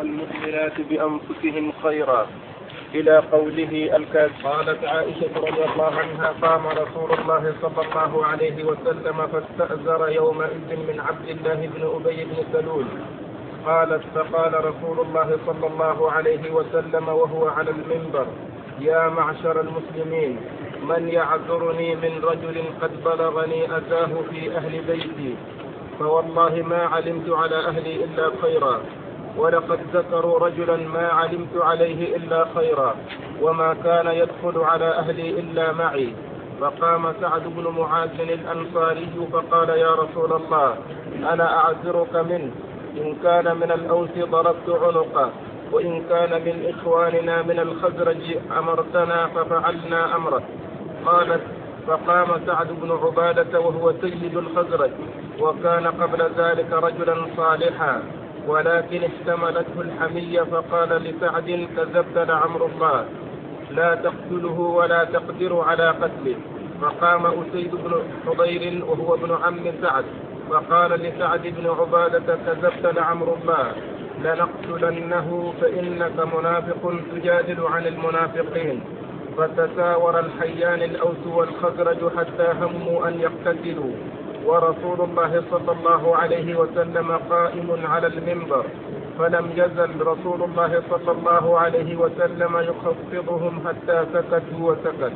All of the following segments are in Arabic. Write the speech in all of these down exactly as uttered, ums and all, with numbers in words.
المؤمنات بأنفسهم خيرا إلى قوله الكاذب. قالت عائشة رضي الله عنها: قام رسول الله صلى الله عليه وسلم فاستأذر يومئذ من عبد الله بن أبي بن سلول. قالت: فقال رسول الله صلى الله عليه وسلم وهو على المنبر: يا معشر المسلمين، من يعذرني من رجل قد بلغني أذاه في أهل بيتي؟ فوالله ما علمت على أهلي إلا خيرا، ولقد ذكروا رجلا ما علمت عليه إلا خيرا، وما كان يدخل على أهلي إلا معي. فقام سعد بن معاذ الأنصاري فقال: يا رسول الله، أنا أعذرك منه، إن كان من الأوس ضربت عنقه، وإن كان من إخواننا من الخزرج أمرتنا ففعلنا أمرك. قالت: فقام سعد بن عبادة وهو سيد الخزرج، وكان قبل ذلك رجلا صالحا، ولكن احتملته الحمية، فقال لسعد: كذبت لعمر الله، لا تقتله ولا تقدر على قتله. فقام أسيد بن حضير وهو ابن عم سعد فقال لسعد بن عبادة: كذبت لعمر الله، لنقتلنه فإنك منافق تجادل عن المنافقين. فتساور الحيان الأوس والخزرج حتى هموا أن يقتتلوا، ورسول الله صلى الله عليه وسلم قائم على المنبر، فلم يزل رسول الله صلى الله عليه وسلم يخفضهم حتى سكتوا وسكت.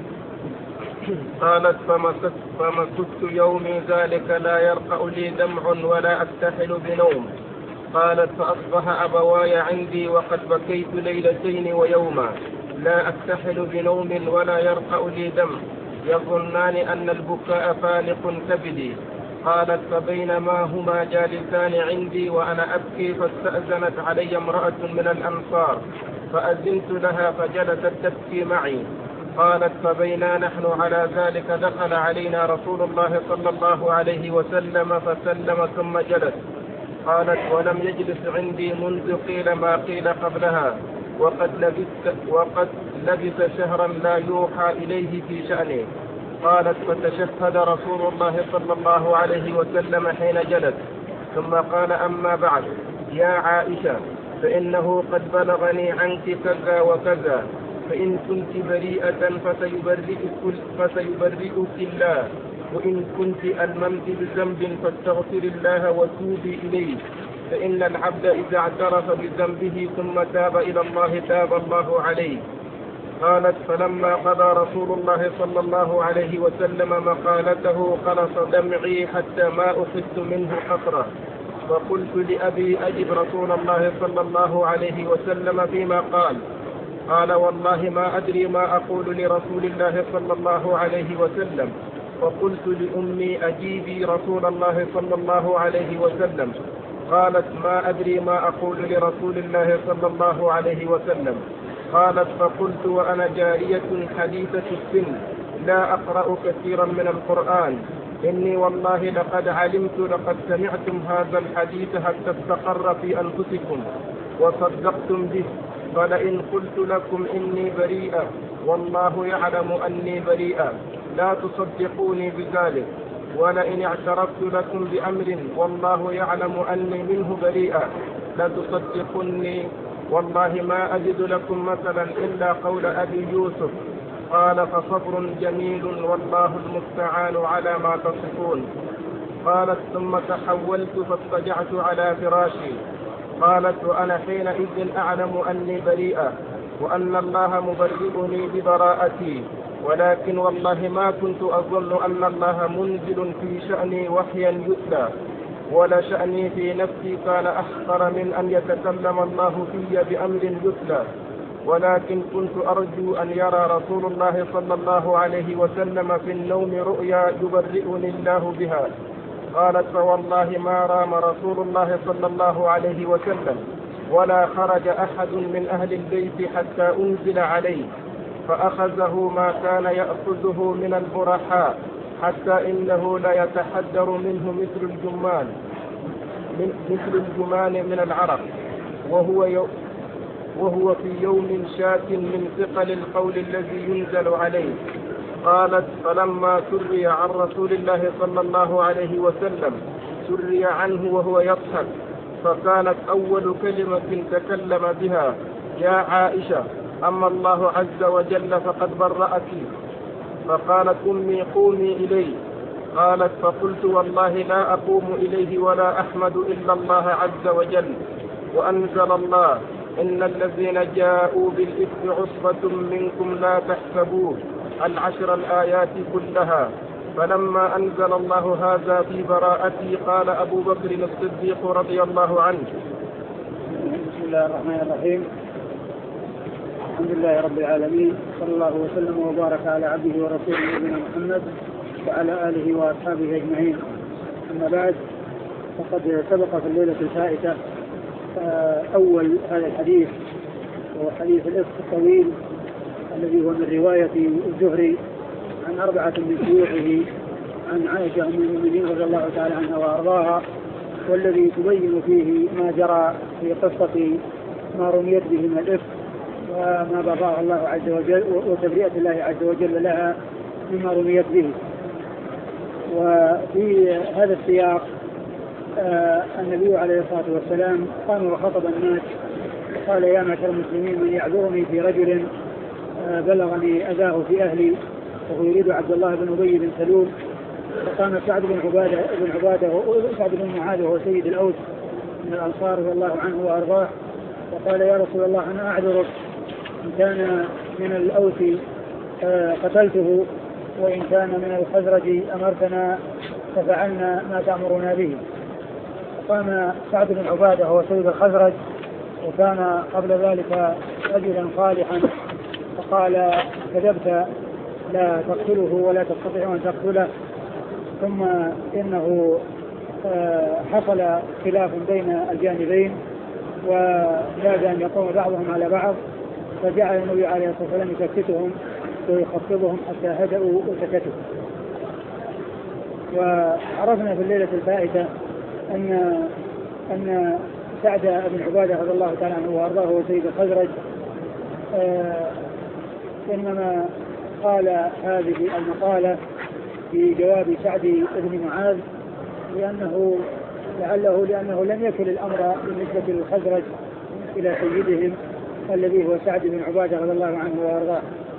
قالت: فمكثت, فمكثت يومي ذلك لا يرقأ لي دمع ولا أكتحل بنوم. قالت: فأصبح أبواي عندي وقد بكيت ليلتين ويوما، لا أكتحل بنوم ولا يرقأ لي دمع، يظنان أن البكاء فالق كبدي. قالت: فبينما هما جالسان عندي وأنا أبكي، فاستأذنت علي امرأة من الأنصار، فأذنت لها فجلست تبكي معي. قالت: فبينا نحن على ذلك دخل علينا رسول الله صلى الله عليه وسلم فسلم ثم جلس. قالت: ولم يجلس عندي منذ قيل ما قيل قبلها، وقد لبث, وقد لبث شهرا لا يوحى إليه في شأنه. قالت: فتشهد رسول الله صلى الله عليه وسلم حين جلس، ثم قال: أما بعد، يا عائشة، فإنه قد بلغني عنك كذا وكذا، فإن كنت بريئة فسيبرئك, فسيبرئك الله، وإن كنت ألممت بذنب فاستغفر الله وتوبي إليه، فإن العبد إذا اعترف بذنبه ثم تاب إلى الله تاب الله عليه. قالت: فلما قضى رسول الله صلى الله عليه وسلم مقالته خلص دمعي حتى ما أخذت منه قطرة، فقلت لأبي: أجب رسول الله صلى الله عليه وسلم فيما قال. قال: والله ما أدري ما أقول لرسول الله صلى الله عليه وسلم. فقلت لأمي: أجيبي رسول الله صلى الله عليه وسلم. قالت: ما أدري ما أقول لرسول الله صلى الله عليه وسلم. قالت: فقلت وأنا جارية حديثة السن لا أقرأ كثيرا من القرآن: إني والله لقد علمت لقد سمعتم هذا الحديث حتى استقر في أنفسكم وصدقتم به، فلئن قلت لكم إني بريئة والله يعلم أني بريئة لا تصدقوني بذلك، ولئن اعترفت لكم بأمر والله يعلم أني منه بريئة لتصدقني، والله ما أجد لكم مثلا إلا قول أبي يوسف. قال: فصبر جميل والله المستعان على ما تصفون. قالت: ثم تحولت فاضطجعت على فراشي. قالت: وأنا حينئذ أعلم أني بريئة وأن الله مبرئني ببراءتي، ولكن والله ما كنت أظن أن الله منزل في شأني وحيا يتلى، ولا شأني في نفسي كان أحقر من أن يتكلم الله في بأمر يتلى، ولكن كنت أرجو أن يرى رسول الله صلى الله عليه وسلم في النوم رؤيا يبرئني الله بها. قالت: فوالله ما رام رسول الله صلى الله عليه وسلم ولا خرج أحد من أهل البيت حتى أنزل عليه، فأخذه ما كان يأخذه من البرحاء، حتى إنه لا يتحدر منه مثل الجمان مثل الجمان من العرق، وهو يو وهو في يوم شاك من ثقل القول الذي ينزل عليه. قالت: فلما سري عن رسول الله صلى الله عليه وسلم سري عنه وهو يضحك، فكانت أول كلمة تكلم بها: يا عائشة، أما الله عز وجل فقد برأك. فقالت أمي: قومي إليه. قالت: فقلت: والله لا أقوم إليه ولا أحمد إلا الله عز وجل. وأنزل الله: إن الذين جاءوا بالإفك عصبة منكم لا تحسبوه، العشر الآيات كلها. فلما أنزل الله هذا في براءتي قال أبو بكر الصديق رضي الله عنه: بسم الله الرحمن الرحيم. الحمد لله رب العالمين، صلى الله وسلم وبارك على عبده ورسوله نبينا محمد وعلى آله وأصحابه أجمعين. أما بعد، فقد سبق في الليلة الفائتة أول هذا الحديث، وهو حديث الإفك الطويل الذي هو من رواية الزهري عن أربعة من شيوخه عن عائشة أم المؤمنين رضي الله تعالى عنها وأرضاها، والذي تبين فيه ما جرى في قصة ما رميت به من الإفك وما بقاه الله عز وجل وتبرئة الله عز وجل لها مما رميت به. وفي هذا السياق آه النبي عليه الصلاة والسلام قام وخطب الناس قال: يا معشر المسلمين، من يعذرني في رجل آه بلغني أذاه في أهلي، وهو يريد عبد الله بن أبي بن سلول. فقام سعد بن عبادة بن عبادة سعد بن معاذ وهو سيد الأوس من الأنصار رضي الله عنه وأرضاه، وقال: يا رسول الله، أنا أعذرك، إن كان من الأوس آه قتلته، وإن كان من الخزرج أمرتنا ففعلنا ما تأمرنا به. فقام سعد بن عبادة هو سيد الخزرج، وكان قبل ذلك رجلا صالحا، فقال: كذبت، لا تقتله ولا تستطيع أن تقتله. ثم إنه حصل خلاف بين الجانبين وكاد أن يقوم بعضهم على بعض، فجعل النبي عليه الصلاة والسلام يسكتهم ويخفضهم حتى هدأوا وسكتوا. وعرفنا في الليلة الفائتة أن أن سعد بن عبادة رضي الله تعالى عنه وأرضاه وسيد الخزرج آه إنما قال هذه المقالة في جواب سعد بن معاذ لأنه لعله لأنه لم يكن الأمر بالنسبة للخزرج إلى سيدهم الذي هو سعد بن عبادة رضي الله عنه وأرضاه،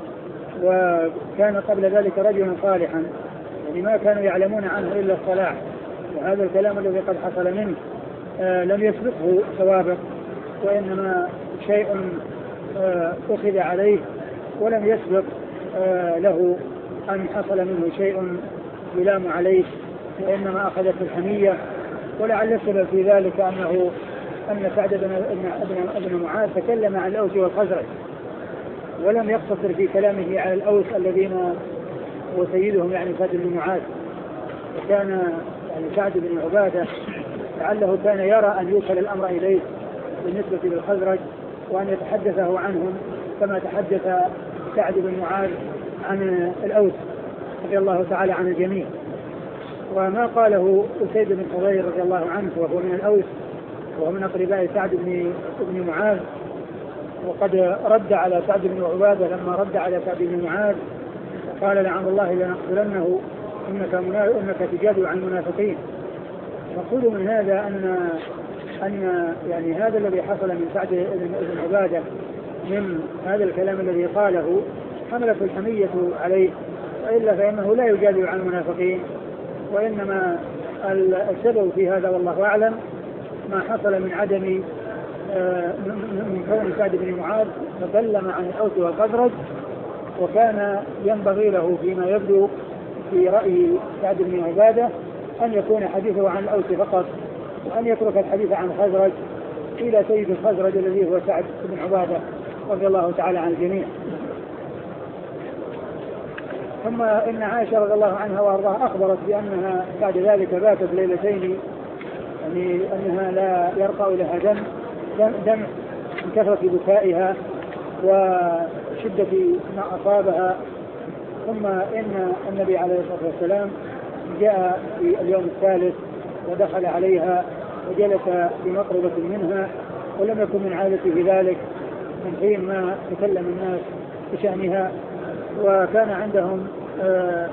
وكان قبل ذلك رجلا صالحا، يعني ما كانوا يعلمون عنه إلا الصلاح. وهذا الكلام الذي قد حصل منه آه لم يسبقه سوابق، وإنما شيء آه أخذ عليه ولم يسبق آه له أن حصل منه شيء يلام عليه، وإنما أخذت الحمية. ولعل السبب في ذلك أنه أن سعد بن معاذ تكلم عن الأوس والخزرج ولم يقتصر في كلامه على الأوس الذين هو سيدهم يعني سعد بن معاذ. وكان يعني سعد بن عبادة لعله كان يرى أن يوصل الأمر إليه بالنسبة للخزرج وأن يتحدثه عنهم كما تحدث سعد بن معاذ عن الأوس رضي الله تعالى عن الجميع. وما قاله أسيد بن حضير رضي الله عنه وهو من الأوس وهو من أقرباء سعد بن, بن معاذ، وقد رد على سعد بن عبادة لما رد على سعد بن معاذ قال: لعن الله لنقتلنه إنك, إنك تجادل عن المنافقين. نقول من هذا أن أن يعني هذا الذي حصل من سعد بن عبادة من هذا الكلام الذي قاله حملت الحمية عليه، وإلا فإنه لا يجادل عن المنافقين، وإنما السبب في هذا والله أعلم ما حصل من عدم من كون سعد بن معاذ تكلم عن الأوس والخزرج، وكان ينبغي له فيما يبدو في رأي سعد بن عبادة أن يكون حديثه عن الأوس فقط، وأن يترك الحديث عن الخزرج إلى سيد الخزرج الذي هو سعد بن عبادة رضي الله تعالى عن الجميع. ثم إن عائشة رضي الله عنها وأرضاها أخبرت بأنها بعد ذلك باتت ليلتين، يعني أنها لا يرقى لها دم دم من كثرة بكائها وشدة ما أصابها. ثم إن النبي عليه الصلاة والسلام جاء في اليوم الثالث ودخل عليها وجلس بمقربة منها، ولم يكن من عادته ذلك من حين ما تكلم الناس بشأنها. وكان عندهم آه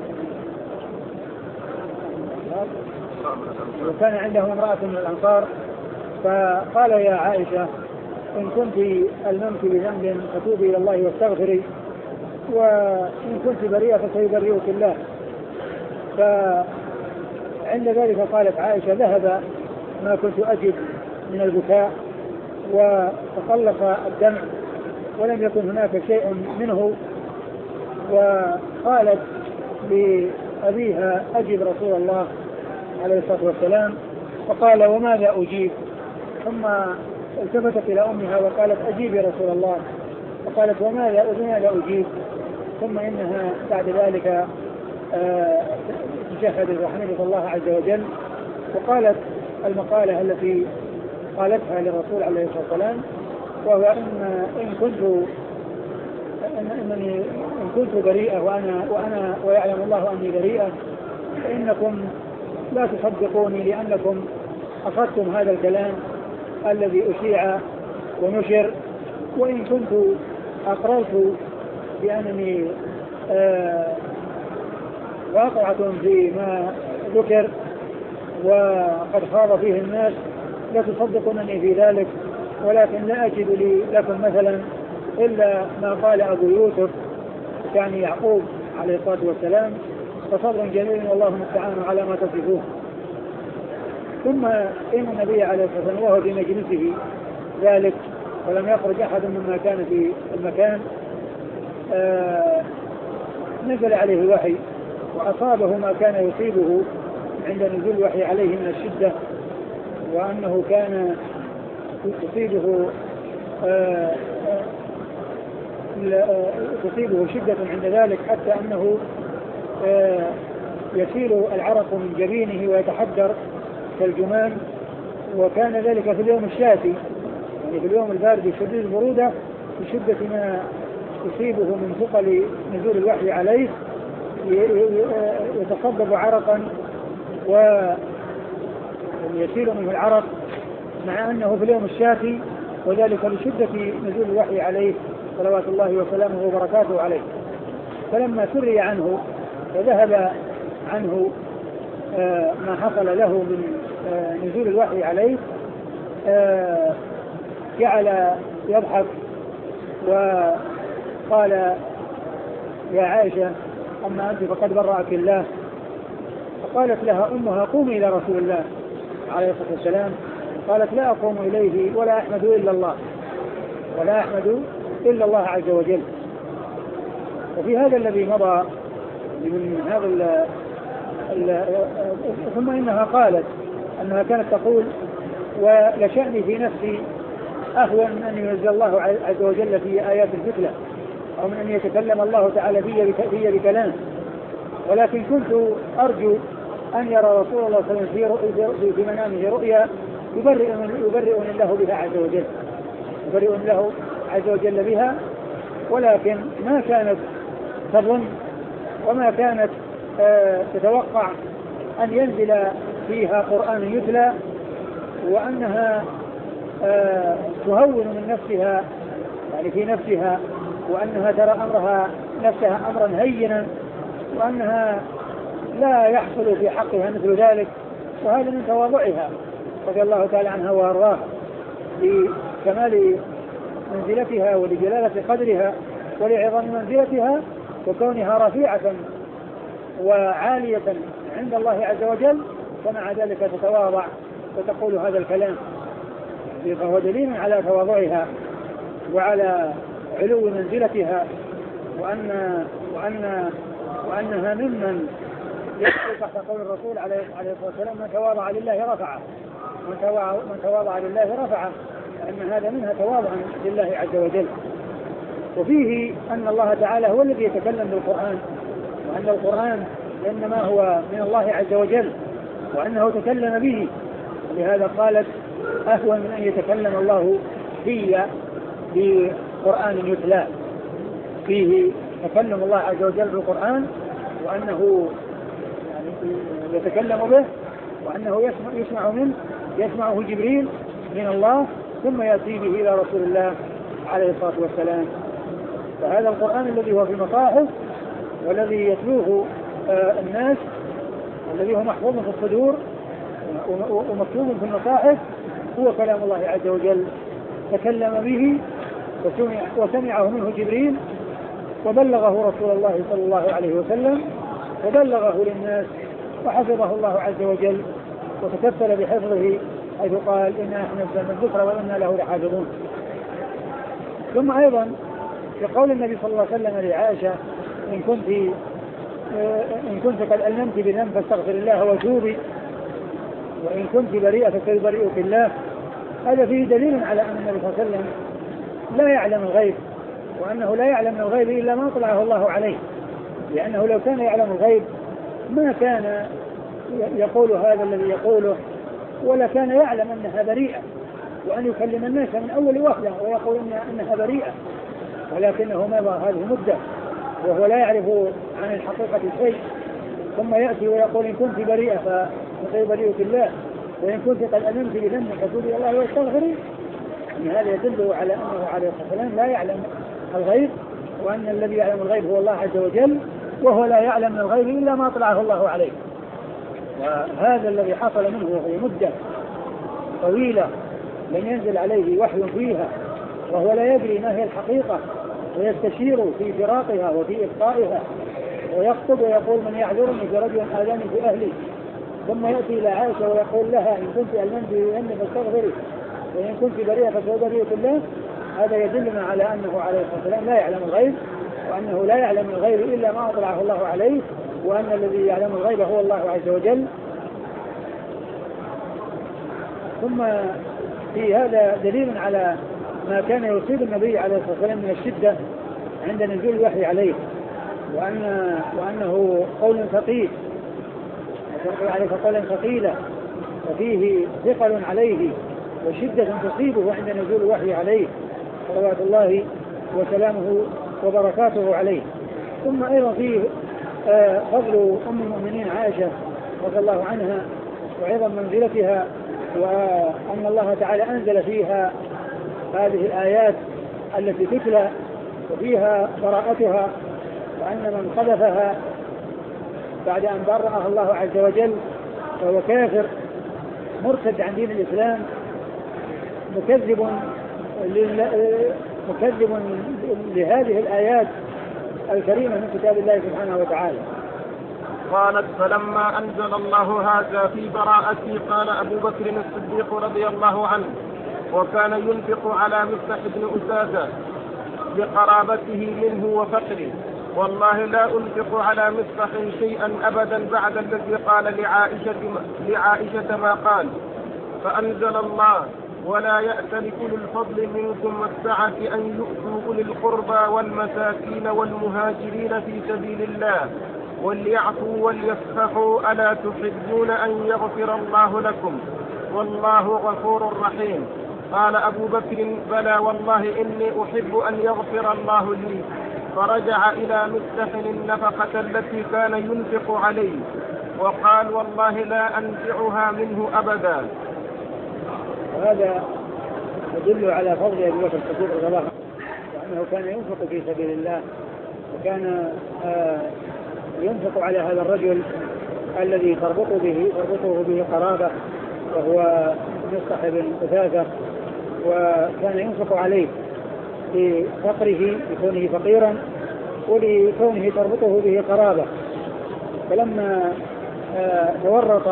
وكان عندهم امرأة من الأنصار فقال يا عائشة إن كنت ألممت بذنب فتوبي إلى الله واستغفري، وإن كنت بريئة فسيبرئك الله. فعند ذلك قالت عائشة ذهب ما كنت أجد من البكاء وتقلص الدمع ولم يكن هناك شيء منه. وقالت لأبيها أجب رسول الله عليه الصلاة والسلام، فقال وماذا أجيب؟ ثم التفتت إلى أمها وقالت أجيب يا رسول الله، فقالت وماذا وماذا أجيب؟ ثم إنها بعد ذلك تشهدت وحمدت الله عز وجل، وقالت المقالة التي قالتها للرسول عليه الصلاة والسلام، وهو إن إن كنت إن إنني إن كنت بريئة وأنا وأنا ويعلم الله أني بريئة فإنكم لا تصدقوني لأنكم أخذتم هذا الكلام الذي أشيع ونشر، وإن كنت أقررت بأنني آه واقعة فيما ذكر وقد خاض فيه الناس لا تصدقونني في ذلك، ولكن لا أجد لي لكم مثلا إلا ما قال أبو يوسف كان يعقوب عليه الصلاة والسلام، فصبر جميل والله المستعان على ما تصفون. ثم إن النبي عليه الصلاة والسلام وهو في مجلسه ذلك ولم يخرج أحد مما كان في المكان آه نزل عليه الوحي وأصابه ما كان يصيبه عند نزول الوحي عليه من الشدة، وأنه كان تصيبه آه تصيبه شدة عند ذلك حتى أنه آه يسيل العرق من جبينه ويتحدر كالجمان، وكان ذلك في اليوم الشاتي يعني في اليوم البارد شديد البرودة بشدة ما يصيبه من ثقل نزول الوحي عليه، يتصبب عرقا ويسيل منه العرق مع أنه في اليوم الشاتي، وذلك لشدة نزول الوحي عليه صلوات الله وسلامه وبركاته عليه. فلما سري عنه وذهب عنه آه ما حصل له من آه نزول الوحي عليه آه جعل يضحك وقال يا عائشة أما أنت فقد برأك الله. فقالت لها أمها قومي إلى رسول الله عليه الصلاة والسلام، قالت لا أقوم إليه ولا أحمد إلا الله ولا أحمد إلا الله عز وجل. وفي هذا الذي مضى من هذا ال ال ثم إنها قالت أنها كانت تقول ولشأني في نفسي أهون من أن ينزل الله عز وجل في آيات الفتلة أو من أن يتكلم الله تعالى في بكلام، ولكن كنت أرجو أن يرى رسول الله صلى الله عليه وسلم في منامه رؤيا يبرئني الله بها عز وجل يبرئني الله عز وجل بها، ولكن ما كانت تظن وما كانت آه تتوقع أن ينزل فيها قرآن يتلى وأنها آه تهون من نفسها يعني في نفسها، وأنها ترى أمرها نفسها أمرا هينا، وأنها لا يحصل في حقها مثل ذلك، وهذا من تواضعها رضي الله تعالى عنها وأرضاها لكمال منزلتها ولجلالة قدرها ولعظم منزلتها وكونها رفيعة وعالية عند الله عز وجل، ومع ذلك تتواضع وتقول هذا الكلام، فهو دليل على تواضعها وعلى علو منزلتها، وأن وأن وأنها ممن يدخل تحت قول الرسول عليه الصلاة والسلام من تواضع لله رفعه من تواضع لله رفعه، لأن هذا منها تواضع لله عز وجل. وفيه أن الله تعالى هو الذي يتكلم بالقرآن، وأن القرآن إنما هو من الله عز وجل وأنه تكلم به، ولهذا قالت أهون من أن يتكلم الله في بقرآن يتلى، فيه تكلم الله عز وجل بالقرآن وأنه يعني يتكلم به وأنه يسمع, يسمع منه يسمعه جبريل من الله ثم يأتي به إلى رسول الله عليه الصلاة والسلام. فهذا القرآن الذي هو في المصاحف والذي يتلوه آه الناس الذي هو محفوظ في الصدور ومكتوب في المصاحف هو كلام الله عز وجل تكلم به وسمع وسمعه منه جبريل وبلغه رسول الله صلى الله عليه وسلم وبلغه للناس وحفظه الله عز وجل وتكفل بحفظه حيث قال إنا نحن نزلنا الذكر وإنا له لحافظون. ثم أيضا في قول النبي صلى الله عليه وسلم لعائشة إن كنت إن كنت قد ألممت بذنب فاستغفر الله وتوبي وإن كنت بريئة فسيبرئك الله، هذا فيه دليل على أن النبي صلى الله عليه وسلم لا يعلم الغيب وأنه لا يعلم الغيب إلا ما طلعه الله عليه، لأنه لو كان يعلم الغيب ما كان يقول هذا الذي يقوله ولا كان يعلم أنها بريئة وأن يكلم الناس من أول وهلة ويقول أنها بريئة، ولكنه مضى هذه مدة وهو لا يعرف عن الحقيقة شيء ثم يأتي ويقول إن كنت بريئة فسيبرئك الله وإن كنت قد ألمت بذنب فتوبي الله واستغفري. يعني هذا يدل على أنه عليه الصلاة والسلام لا يعلم الغيب وأن الذي يعلم الغيب هو الله عز وجل وهو لا يعلم من الغيب إلا ما طلعه الله عليه. وهذا الذي حصل منه في مدة طويلة لم ينزل عليه وحي فيها وهو لا يدري ما هي الحقيقة ويستشير في فراقها وفي إبقائها ويخطب ويقول من يعذرني في رجل آذاني في أهلي، ثم يأتي إلى عائشة ويقول لها إن كنت ألمنت بذنب فاستغفري وإن كنت بريئة فسيبرئك الله. هذا يدلنا على أنه عليه الصلاة والسلام لا يعلم الغيب وأنه لا يعلم الغيب إلا ما أطلعه الله عليه وأن الذي يعلم الغيب هو الله عز وجل. ثم في هذا دليل على ما كان يصيب النبي عليه الصلاة والسلام من الشدة عند نزول الوحي عليه وأن وأنه قول ثقيل عليه قولا ثقيلا وفيه ثقل عليه وشدة تصيبه عند نزول الوحي عليه صلوات الله وسلامه وبركاته عليه. ثم أيضا فيه فضل أم المؤمنين عائشة رضي الله عنها وعظم منزلتها وأن الله تعالى أنزل فيها هذه الآيات التي تتلى وفيها براءتها وأن من قذفها بعد أن برأها الله عز وجل فهو كافر مرتد عن دين الإسلام مكذب مكذب لهذه الآيات الكريمة من كتاب الله سبحانه وتعالى. قالت فلما أنزل الله هذا في براءتي قال أبو بكر الصديق رضي الله عنه وكان ينفق على مصطح بن أساسة بقرابته منه وفقره والله لا أنفق على مصطح شيئا أبدا بعد الذي قال لعائشة, لعائشة ما قال. فأنزل الله ولا يأت لكل الفضل منكم والسعة أن يؤتوا أولي القربى والمساكين والمهاجرين في سبيل الله وليعفوا وليصفحوا ألا تحبون أن يغفر الله لكم والله غفور رحيم. قال أبو بكر بلى والله إني أحب أن يغفر الله لي. فرجع إلى مصطح النفقة التي كان ينفق عليه وقال والله لا أنفعها منه أبدا. وهذا يدل على فضل أبي بكر الصديق رضي الله عنه وأنه كان ينفق في سبيل الله وكان آه ينفق على هذا الرجل الذي تربط به تربطه به قرابة وهو مصطح بن أساسة وكان ينفق عليه لفقره لكونه فقيرا ولكونه تربطه به قرابة. فلما آه تورط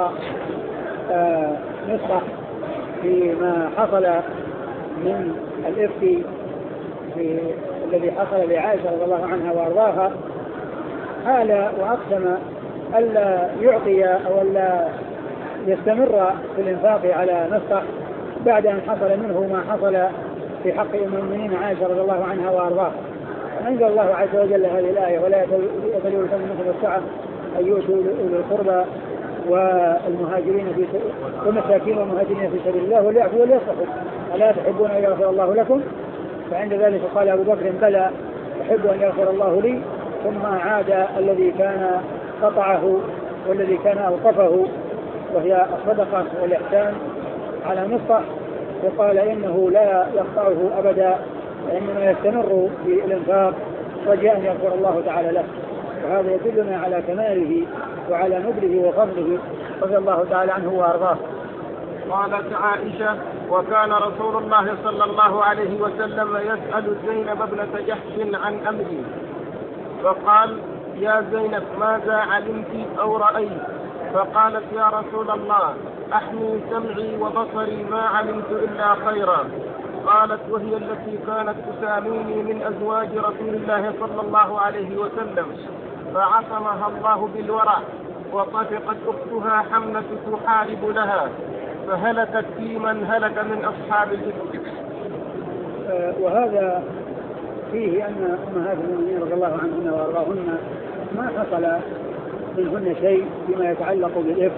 آه مصطح فيما حصل من الإفك في الذي حصل لعائشة رضي الله عنها وأرضاها حال وأقسم ألا يعطي أو ألا يستمر في الإنفاق على مصطح بعد أن حصل منه ما حصل في حق أم المؤمنين عائشة رضي الله عنها وأرضاها. فأنزل الله عز وجل هذه الآية ولا يأتلوا الفضل منكم والسعة أن يؤتوا أولي القربى والمهاجرين في والمساكين والمهاجرين في سبيل الله وليعفوا وليصفحوا ألا تحبون أن يغفر الله لكم. فعند ذلك قال أبو بكر بلى أحب أن يغفر الله لي. ثم عاد الذي كان قطعه والذي كان أوقفه وهي الصدقة والإحسان على مصطح وقال إنه لا يقطعه أبدا وإنما يستمر في الإنفاق رجاء أن يغفر الله تعالى له. وهذا يدلنا على كماله وعلى نبله وفضله رضي الله تعالى عنه وأرضاه. قالت عائشة: وكان رسول الله صلى الله عليه وسلم يسأل زينب ابنة جحش عن أمري، فقال: يا زينب ماذا علمت أو رأيت؟ فقالت: يا رسول الله أحمي سمعي وبصري ما علمت إلا خيرا. قالت: وهي التي كانت تساميني من أزواج رسول الله صلى الله عليه وسلم، فعصمها الله بالورع، وطفقت أختها حمنة تحارب لها، فهلكت في من هلك من أصحاب الإفك. آه وهذا فيه أن أمهات المؤمنين رضي الله عنهن وأرضاهن ما حصل منهن شيء فيما يتعلق بالإفك،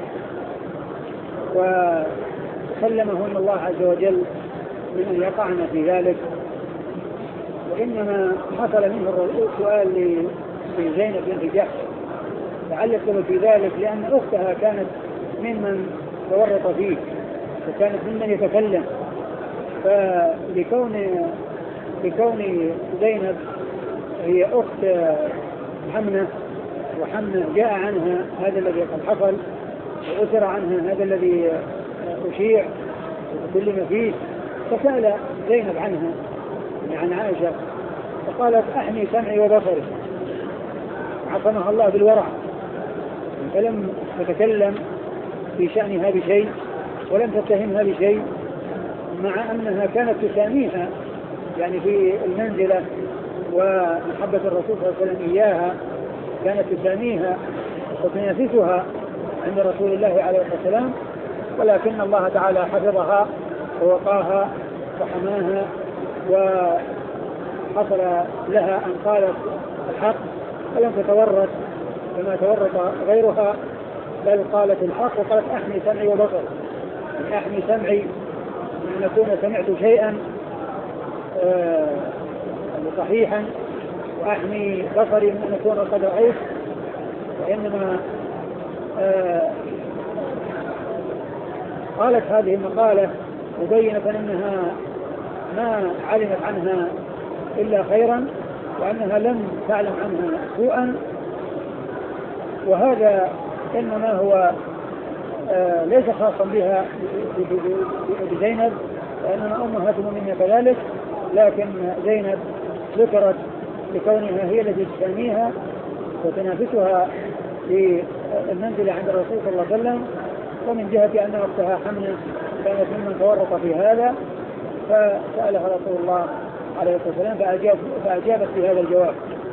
وسلمهن الله عز وجل من أن يقعن في ذلك، وإنما حصل منه السؤال لزينب بنت جحش لعل السبب في ذلك لأن أختها كانت ممن تورط فيه وكانت ممن يتكلم، فلكون لكون زينب هي أخت حمنة، وحمنة جاء عنها هذا الذي قد حصل وأسر عنها هذا الذي أشيع وتكلم فيه، فسأل زينب عنها عن عائشة فقالت: أحمي سمعي وبصري، عصمها الله بالورع، فلم تتكلم في شأنها بشيء ولم تتهمها بشيء، مع أنها كانت تساميها يعني في المنزلة ومحبة الرسول صلى الله عليه وسلم إياها، كانت تساميها وتنافسها عند رسول الله عليه الصلاة والسلام، ولكن الله تعالى حفظها ووقاها وحماها، وحصل لها أن قالت الحق ولم تتورط كما تورط غيرها، بل قالت الحق وقالت: أحمي سمعي وبصري، أحمي سمعي أن أكون سمعت شيئا آه صحيحا، وأحمي بصري من أن أكون قد رأيت، وإنما آه قالت هذه المقالة مبينة أنها ما علمت عنها إلا خيرا، وأنها لم تعلم عنها سوءا، وهذا إنما هو آه ليس خاصا بها بزينب، وإنما أمهات المؤمنين كذلك، لكن زينب ذكرت لكونها هي التي تساميها وتنافسها في المنزل عند الرسول صلى الله عليه وسلم، ومن جهة أن أختها حمنة كانت ممن تورط في هذا، فسألها رسول الله عليه الصلاة والسلام فأجاب فأجابت في هذا الجواب.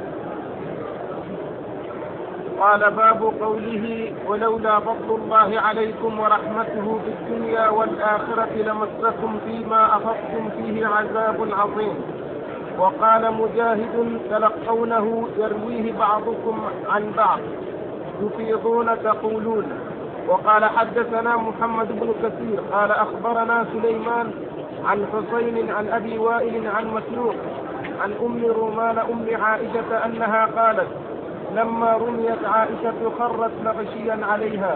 قال: باب قوله: ولولا فضل الله عليكم ورحمته في الدنيا والآخرة لمسكم فيما أخذتم فيه عذاب عظيم. وقال مجاهد: تلقونه يرويه بعضكم عن بعض، تفيضون تقولون. وقال: حدثنا محمد بن كثير قال أخبرنا سليمان عن حسين عن أبي وائل عن مسروق عن أم رومان أم عائشة أنها قالت: لما رميت عائشة خرت مغشيا عليها.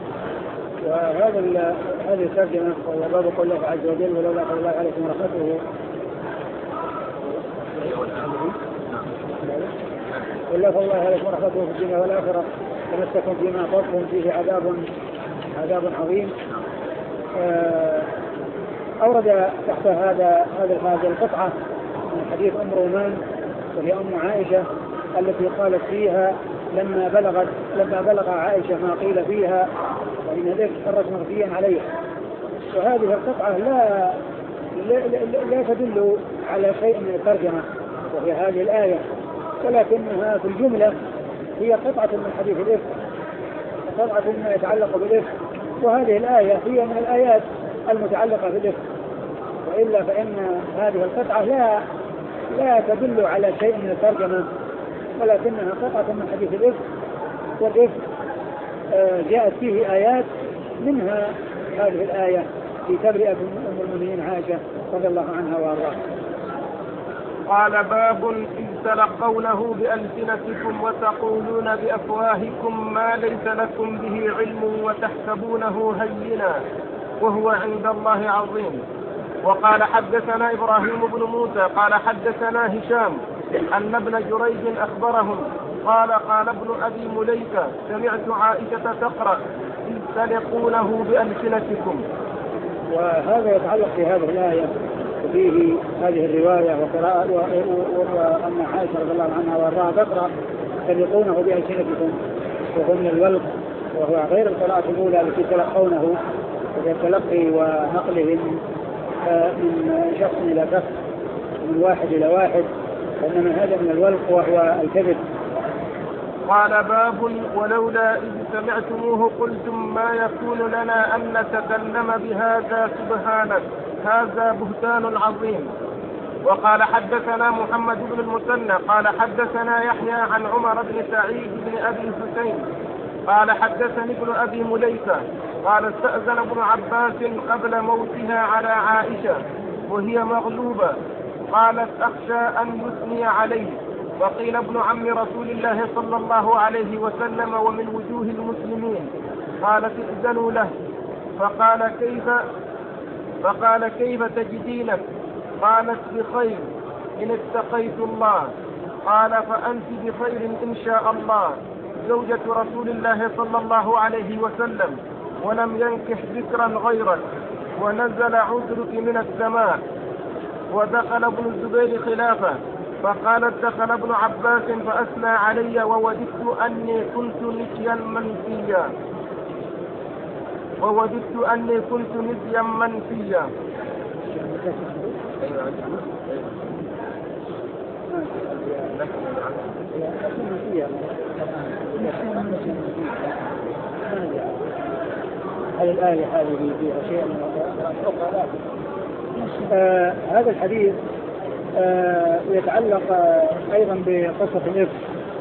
وهذا هذه الترجمة باب قول الله عز وجل: ولولا فضل الله عليكم ورحمته ولولا فضل الله عليكم ورحمته في الدنيا والآخرة لمسكم فيما أخذتم فيه عذاب عذاب عظيم. أورد تحت هذا هذا هذه القطعة من حديث أم رومان وهي أم عائشة التي قالت فيها لما بلغت لما بلغ عائشة ما قيل فيها وإن ذلك خرج مغشيا عليها. وهذه القطعة لا لا, لا تدل على شيء من الترجمة وهي هذه الآية، ولكنها في الجملة هي قطعة من حديث الإفك، قطعة ما يتعلق بالإفك، وهذه الآية هي من الآيات المتعلقة بالإفك، وإلا فإن هذه القطعة لا لا تدل على شيء من الترجمة، ولكنها قطعة من حديث الإفك، والإفك جاءت فيه آيات منها هذه الآية في تبرئة أم المؤمنين عائشة رضي الله عنها وأرضاها. قال: باب إذ تلقونه بألسنتكم وتقولون بأفواهكم ما ليس لكم به علم وتحسبونه هينا وهو عند الله عظيم. وقال: حدثنا إبراهيم بن موسى قال حدثنا هشام أن ابن جريج أخبرهم قال: قال ابن أبي مليكة: سمعت عائشة تقرأ إذ تلقونه بألسنتكم. وهذا يتعلق بهذه الآية وفيه هذه الرواية وقراءة وأن عائشة رضي الله عنها وارضاها تقرأ تلقونه بألسنتكم وهو من الولق، وهو غير القراءة الأولى التي تلقونه وتلقي ونقله من شخص إلى شخص من واحد إلى واحد، وإنما هذا من الولق وهو الكذب. قال باب ولولا إذ سمعتموه قلتم ما يكون لنا أن نتكلم بهذا سبحانك هذا بهتان عظيم. وقال حدثنا محمد بن المثنى قال حدثنا يحيى عن عمر بن سعيد بن أبي حسين قال حدثني ابن أبي مليكة قال استأذن ابن عباس قبل موتها على عائشة وهي مغلوبة قالت أخشى أن يثني عليه، وقيل ابن عم رسول الله صلى الله عليه وسلم ومن وجوه المسلمين، قالت ائذنوا له، فقال كيف فقال كيف تجدينك؟ قالت بخير إن اتقيت الله. قال فأنت بخير إن شاء الله، زوجة رسول الله صلى الله عليه وسلم ولم ينكح ذكرا غيرك، ونزل عذرك من السماء. ودخل ابن الزبير خلافه فقالت دخل ابن عباس فأثنى علي ووددت أني كنت نسيا منسيا ووددت أني كنت نسيا منسيا. هل الآية هذه فيها شيء من الأخرى؟ آه هذا الحديث آه يتعلق آه أيضا بقصة الإفك،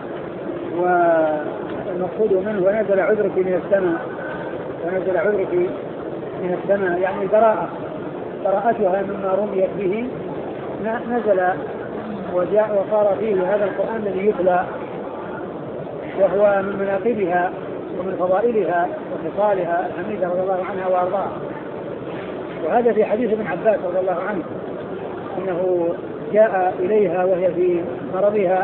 والمقصود منه ونزل عذرك من السماء، ونزل عذرك من السماء يعني براءة براءتها مما رميت به نزل وجاء وصار فيه هذا القرآن الذي يتلى، وهو من مناقبها ومن فضائلها وخصالها الحميدة رضي الله عنها وأرضاها. وهذا في حديث ابن عباس رضي الله عنه أنه جاء إليها وهي في مرضها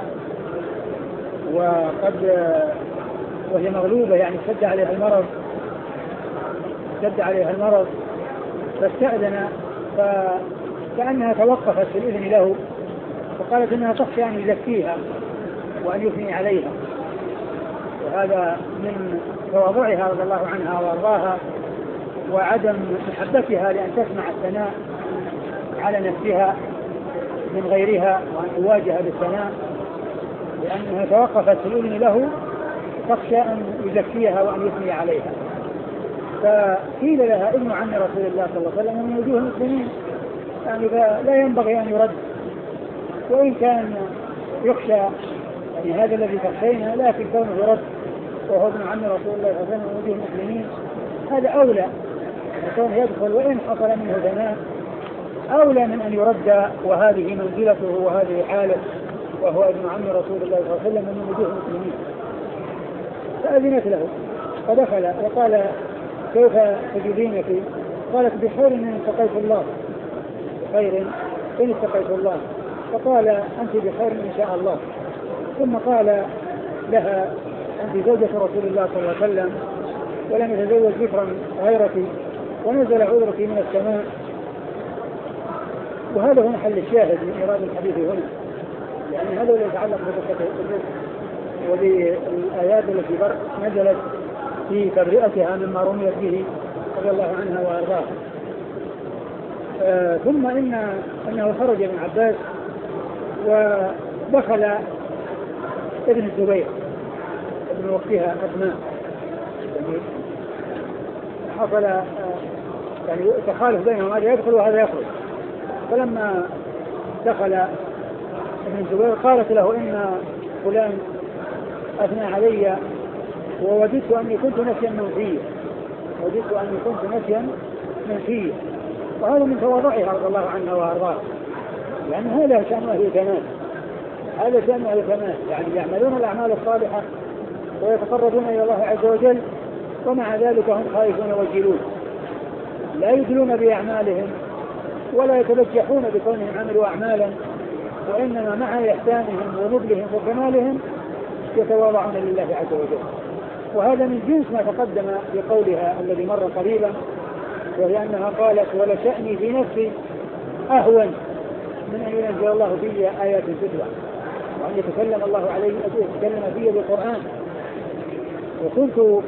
وقد وهي مغلوبة يعني اشتد عليها المرض اشتد عليها المرض فاستأذن، فكأنها توقفت في الإذن له، وقالت إنها تخشى أن يزكيها وأن يثني عليها، وهذا من تواضعها رضي الله عنها وأرضاها وعدم محبتها لأن تسمع الثناء على نفسها من غيرها وأن تواجه بالثناء، لأنها توقفت في الإذن له تخشى أن يزكيها وأن يثني عليها. فقيل لها ابن عم رسول الله صلى الله عليه وسلم من وجوه المسلمين، يعني لا ينبغي أن يرد، وإن كان يخشى يعني هذا الذي تخشينا، لكن كونه يرد وهو ابن عم رسول الله صلى الله عليه وسلم من وجوه المسلمين هذا أولى، كونه يدخل وإن حصل منه ثناء أولى من أن يرد، وهذه منزلته وهذه حاله، وهو ابن عم رسول الله صلى الله عليه وسلم من وجوه المسلمين. فأذنت له فدخل وقال كيف تجدينك؟ قالت بخير إن اتقيت الله، بخير إن اتقيت الله. فقال أنت بخير إن شاء الله. ثم قال لها أنت زوجة رسول الله صلى الله عليه وسلم ولم يتزوج ذكرا غيرك، ونزل عذرك من السماء. وهذا هو محل الشاهد من إيراد الحديث هنا، لأن هذا يتعلق بقصة الرزق وبالآيات التي نزلت في تبرئتها مما رميت به رضي الله عنها وأرضاها. آه ثم إن أنه خرج ابن عباس ودخل ابن الزبير ابن وقتها أسماء، يعني حصل آه يعني تخالف بينهم، هذا يدخل وهذا يخرج. فلما دخل ابن الزبير قالت له إن فلان أثنى علي ووددت أني كنت نسيا منسيا، وددت أني كنت نسيا منسيا. وهذا من تواضعها رضي الله عنها وأرضاها، لأن هذا شأن أهل الكمال، هذا شأن أهل الكمال، يعني يعملون الأعمال الصالحة ويتقربون إلى الله عز وجل، ومع ذلك هم خائفون وجلون، لا يدلون بأعمالهم ولا يتبجحون بكونهم عملوا أعمالا، وإنما مع إحسانهم ونبلهم وكمالهم يتواضعون لله عز وجل. وهذا من جنس ما تقدم بقولها الذي مر قريبا وهي أنها قالت ولشأني في نفسي أهون من أن ينزل الله في آيات تتلى وأن يتكلم الله عليه يتكلم فيه بالقرآن. وكنت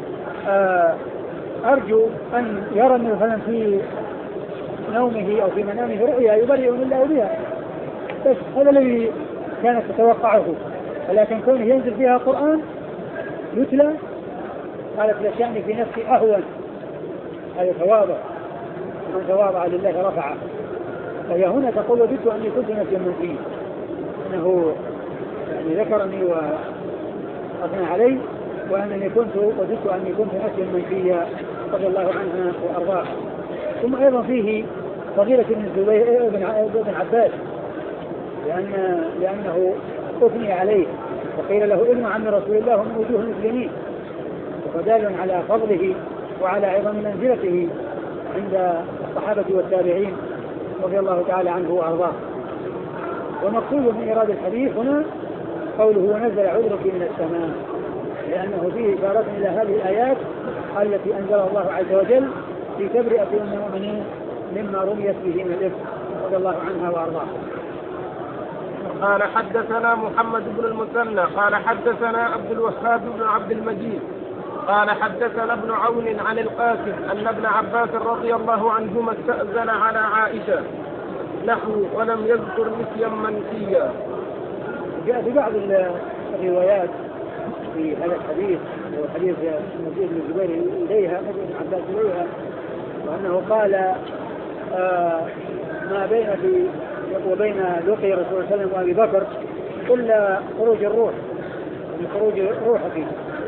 أرجو أن يرى مثلا في نومه أو في منامه رؤيا يبرئ من الله بها، بس هذا الذي كانت تتوقعه. ولكن كونه ينزل فيها قرآن يتلى قالت لشأني في نفسي أهون، هذا تواضع، من تواضع لله رفعه. فهي هنا تقول وجدت أني كنت نفسا منسيا، أنه يعني ذكرني وأثنى علي وأنني كنت وجدت أني كنت نفسا منسيا رضي الله عنها وأرضاها. ثم أيضا فيه فضيلة ابن الزبير ابن عباس لأن لأنه أثني عليه وقيل له ابن عم رسول الله من وجوه المسلمين، ودال على فضله وعلى عظم منزلته عند الصحابة والتابعين رضي الله تعالى عنه وأرضاه. ومقصود من إيراد الحديث هنا قوله ونزل عذرك من السماء، لأنه فيه إشارة إلى هذه الآيات التي أنزل الله عز وجل في تبرئة المؤمنين مما رميت به من الإثم رضي الله عنها وأرضاه. قال حدثنا محمد بن المثنى قال حدثنا عبد الوهاب بن عبد المجيد قال حدثنا ابن عون عن القاسم أن ابن عباس رضي الله عنهما استأذن على عائشة نحو ولم يذكر نسيا منسيا. جاء في بعض الروايات في هذا الحديث وحديث المسيح بن الزبير إليها ابن عباس إليها وأنه قال آه ما بين في وبين لقي رسول الله صلى الله عليه وسلم وأبي بكر إلا خروج الروح من خروج روحه.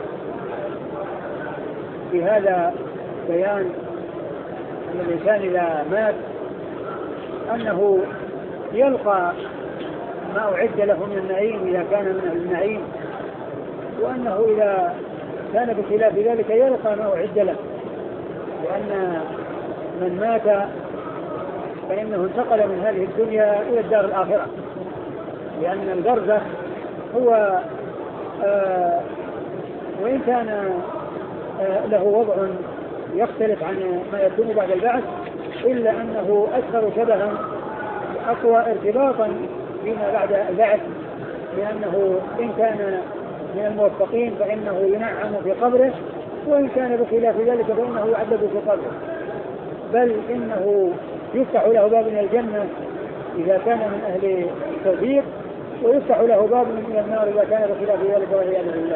في هذا بيان أن الإنسان إذا مات أنه يلقى ما أعد له من النعيم إذا كان من أهل النعيم، وأنه إذا كان بخلاف ذلك يلقى ما أعد له، لأن من مات فإنه انتقل من هذه الدنيا إلى الدار الآخرة، لأن البرزخ هو آه وإن كان آه له وضع يختلف عن ما يكون بعد البعث إلا أنه أكثر شبها أقوى ارتباطا فيما بعد البعث، لأنه إن كان من الموفقين فإنه ينعم في قبره، وإن كان بخلاف ذلك فإنه يعذب في قبره، بل إنه يفتح له باب من الجنة إذا كان من أهل التوفيق، ويفتح له باب من النار إذا كان بخلاف ذلك والعياذ بالله.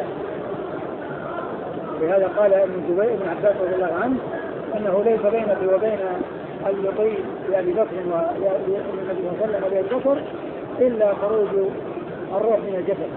لهذا قال ابن الزبير ابن عباس رضي الله عنه أنه ليس بينك وبين اللقي لأبي بكر والنبي صلى الله عليه وسلم وأبي بكر إلا خروج الروح من الجسد.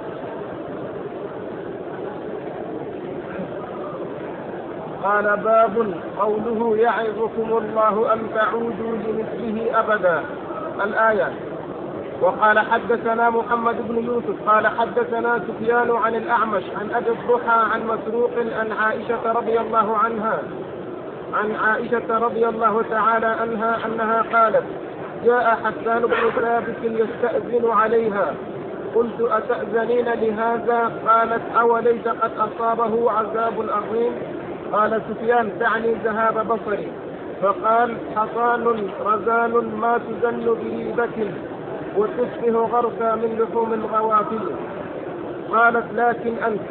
قال باب قوله يعظكم الله أن تعودوا لمثله أبدا الآية. وقال حدثنا محمد بن يوسف قال حدثنا سفيان عن الأعمش عن أبي الضحى عن مسروق عن عائشة رضي الله عنها عن عائشة رضي الله تعالى عنها أنها قالت جاء حسان بن ثابت يستأذن عليها قلت أتأذنين لهذا؟ قالت أوليس قد أصابه عذاب عظيم؟ قال سفيان تعني ذهاب بصري. فقال حصان رزان ما تزن بريبة وتصبح غرسا من لحوم الغوافل. قالت لكن أنت.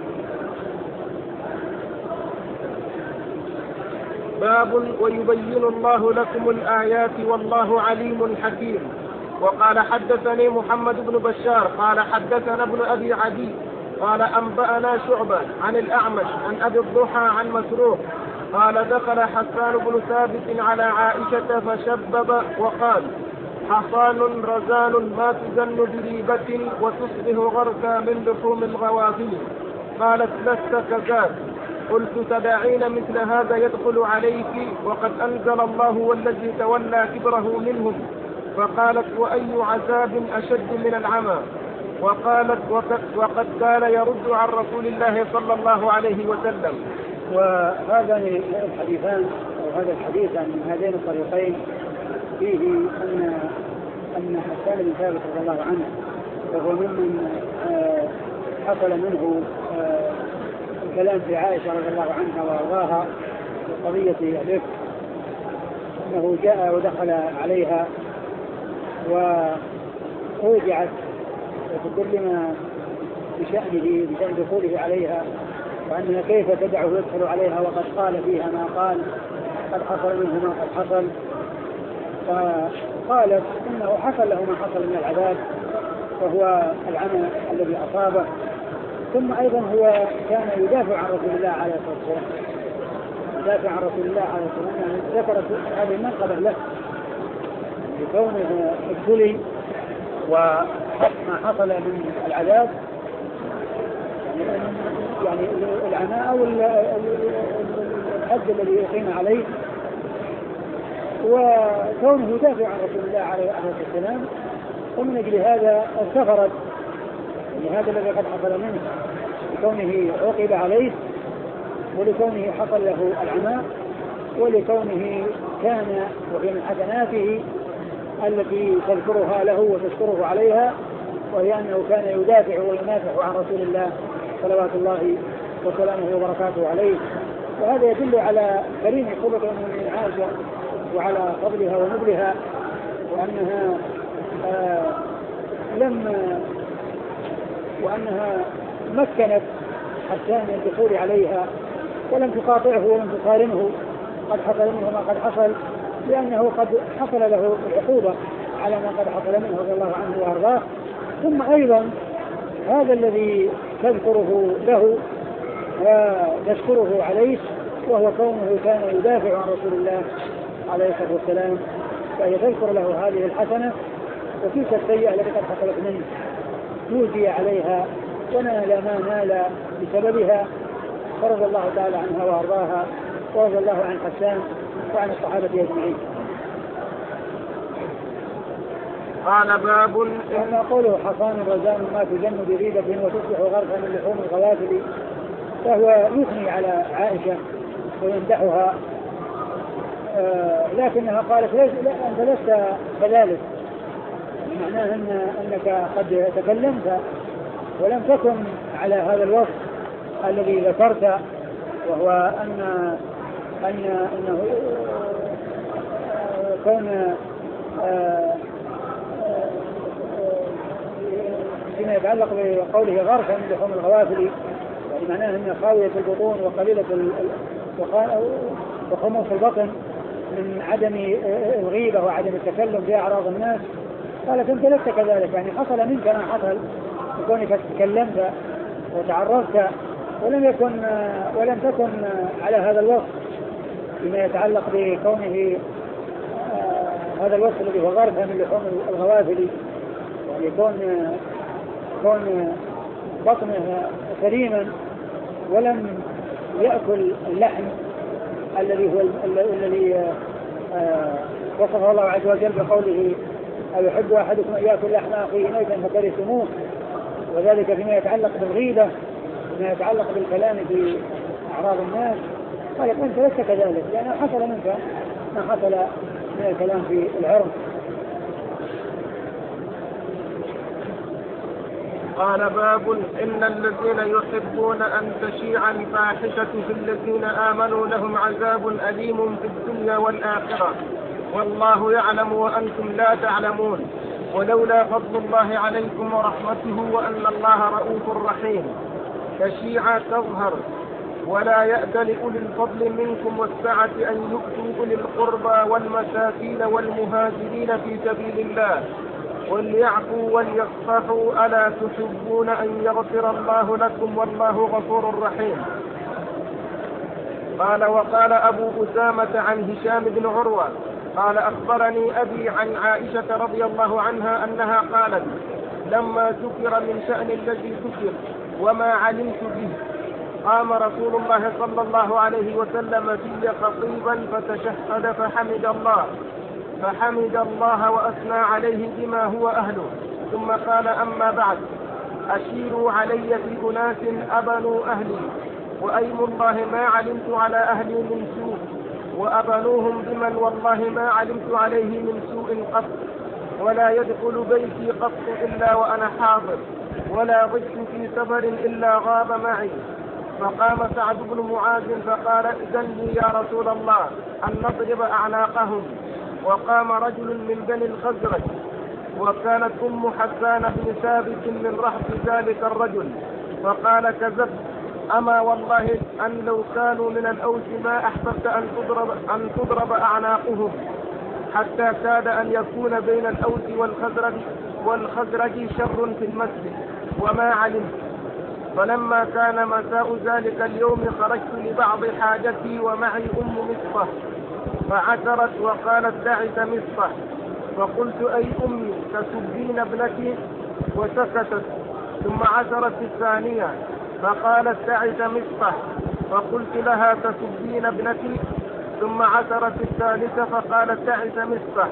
باب ويبين الله لكم الآيات والله عليم حكيم. وقال حدثني محمد بن بشار قال حدثنا ابن أبي عدي قال أنبأنا شعبة عن الأعمش عن أبي الضحى عن مسروق قال دخل حسان بن ثابت على عائشة فشبب وقال حصان رزان ما تزن بريبة وتصبح غرسا من لحوم الغوافل. قالت لست كذاك. قلت تدعين مثل هذا يدخل عليك وقد أنزل الله والذي تولى كبره منهم. فقالت وأي عذاب أشد من العمى؟ وقالت وقد, وقد كان يرد عن رسول الله صلى الله عليه وسلم. وهذان الحديثان أو هذا الحديث عن هذين الطريقين فيه أن أن حسان بن ثابت رضي الله عنه وهو ممن حصل منه الكلام في عائشة رضي الله عنها وأرضاها في قضية الإفك، أنه جاء ودخل عليها وأوجعت بكل ما بشأنه بشأن دخوله عليها، وأنها كيف تدعه يدخل عليها وقد قال فيها ما قال، قد حصل منه ما قد حصل. فقالت إنه حصل له ما حصل من العذاب وهو العمى الذي أصابه. ثم أيضا هو كان يدافع عن رسول الله عليه الصلاة والسلام، يدافع عن رسول الله عليه الصلاة والسلام، يعني ذكرت هذه المنقبة له بكونه ابتلي وما حصل من العذاب، يعني العناء أو الحد الذي أقيم عليه، وكونه يدافع عن رسول الله عليه الصلاة والسلام. ومن أجل هذا استغرب لهذا الذي قد حصل منه، لكونه عوقب عليه ولكونه حصل له العمى ولكونه كان وفي من حسناته التي تذكرها له وتشكره عليها، وهي أنه كان يدافع وينافع عن رسول الله صلوات الله وسلامه وبركاته عليه. وهذا يدل على كريم خلق من عائشة وعلى فضلها ونبلها، وأنها آه لم وأنها مكنت حسان من الدخول عليها ولم تقاطعه ولم تقارنه، قد حصل منه ما قد حصل، لأنه قد حصل له العقوبة على ما قد حصل منه رضي الله عنه وأرضاه. ثم أيضا هذا الذي تذكره له وتشكره عليه وهو كونه كان يدافع عن رسول الله عليه الصلاة والسلام، فهي تذكر له هذه الحسنة وتلك السيئة التي قد حصلت منه توفي عليها ونال ما نال بسببها، فرضي الله تعالى عنها وأرضاها، ورضي الله عن حسان وعن الصحابة أجمعين. قال باب وما قوله حصان رزان ما تجن بريدة وتصبح غرفا من لحوم الغوافل، فهو يثني على عائشة ويمدحها، آه لكنها قالت ليس لا أنت لست كذلك، معناه أن أنك قد تكلمت ولم تكن على هذا الوصف الذي ذكرت، وهو أن أن أنه كون فيما يتعلق بقوله غرفا من لحوم الغوافل، يعني معناه أن خاوية البطون وقليلة وخموس البطن من عدم الغيبة وعدم التكلم بأعراض الناس. قالت أنت لست كذلك، يعني حصل منك ما حصل كونك تكلمت وتعرضت ولم يكن ولم تكن على هذا الوصف فيما يتعلق بكونه آه هذا الوصف الذي هو غرفا من لحوم الغوافل، يعني كون كون بطنه سليما ولم يأكل اللحم الذي هو الذي آه وصفه الله عز وجل بقوله أو يحب أحدكم أن يأكل لحم أخيه ميتا فكرهتموه، وذلك فيما يتعلق بالغيبة فيما يتعلق بالكلام في أعراض الناس. قالت أنت لست كذلك، لأنه حصل منك ما حصل من الكلام في العرض. قال باب إن الذين يحبون أن تشيع الفاحشة في الذين آمنوا لهم عذاب أليم في الدنيا والآخرة والله يعلم وأنتم لا تعلمون ولولا فضل الله عليكم ورحمته وأن الله رؤوف رحيم. تشيع تظهر ولا يأت لأولي الفضل منكم والسعة أن يؤتوا أولي القربى والمساكين والمهاجرين في سبيل الله وليعفوا وليصفحوا ألا تحبون أن يغفر الله لكم والله غفور رحيم. قال وقال أبو أسامة عن هشام بن عروة قال أخبرني أبي عن عائشة رضي الله عنها أنها قالت لما ذكر من شأن الذي ذكر وما علمت به قام رسول الله صلى الله عليه وسلم في خطيبا فتشهد فحمد الله فحمد الله وأثنى عليه بما هو أهله ثم قال أما بعد أشيروا علي في أناس أبنوا أهلي وأيم الله ما علمت على أهلي من سوء وأبنوهم بمن والله ما علمت عليه من سوء قط ولا يدخل بيتي قط إلا وأنا حاضر ولا ضجت في سفر إلا غاب معي فقام سعد بن معاذ فقال إذن لي يا رسول الله أن نضرب أعناقهم. وقام رجل من بني الخزرج وكانت أم حسان بن ثابت من رحب ذلك الرجل فقال كذبت، أما والله أن لو كانوا من الأوس ما أحببت أن تضرب, أن تضرب أعناقهم، حتى كاد أن يكون بين الأوس والخزرج, والخزرج شر في المسجد وما علمت. فلما كان مساء ذلك اليوم خرجت لبعض حاجتي ومعي أم مصطح فعثرت وقالت دعت مصطح، فقلت أي أمي تسبين ابنتي؟ وسكتت. ثم عثرت الثانية فقالت دعت مصطح، فقلت لها تسبين ابنتي؟ ثم عثرت الثالثة فقالت دعت مصطح،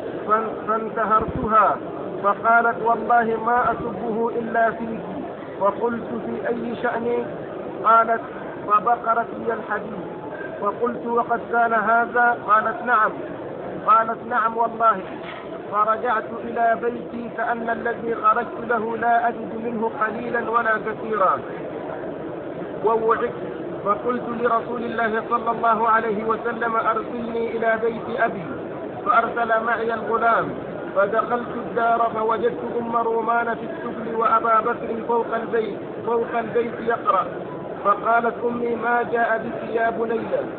فانتهرتها فقالت والله ما أسبه إلا فيك. وقلت في أي شأن؟ قالت فبقرت لي الحديث. وقلت وقد كان هذا؟ قالت نعم. قالت نعم والله. فرجعت إلى بيتي كأن الذي خرجت له لا أجد منه قليلا ولا كثيرا. ووعدت فقلت لرسول الله صلى الله عليه وسلم أرسلني إلى بيت أبي، فأرسل معي الغلام، فدخلت الدار فوجدت أم رومان في السفل وأبا بكر فوق البيت فوق البيت يقرأ. فقالت أمي ما جاء بك يا بني؟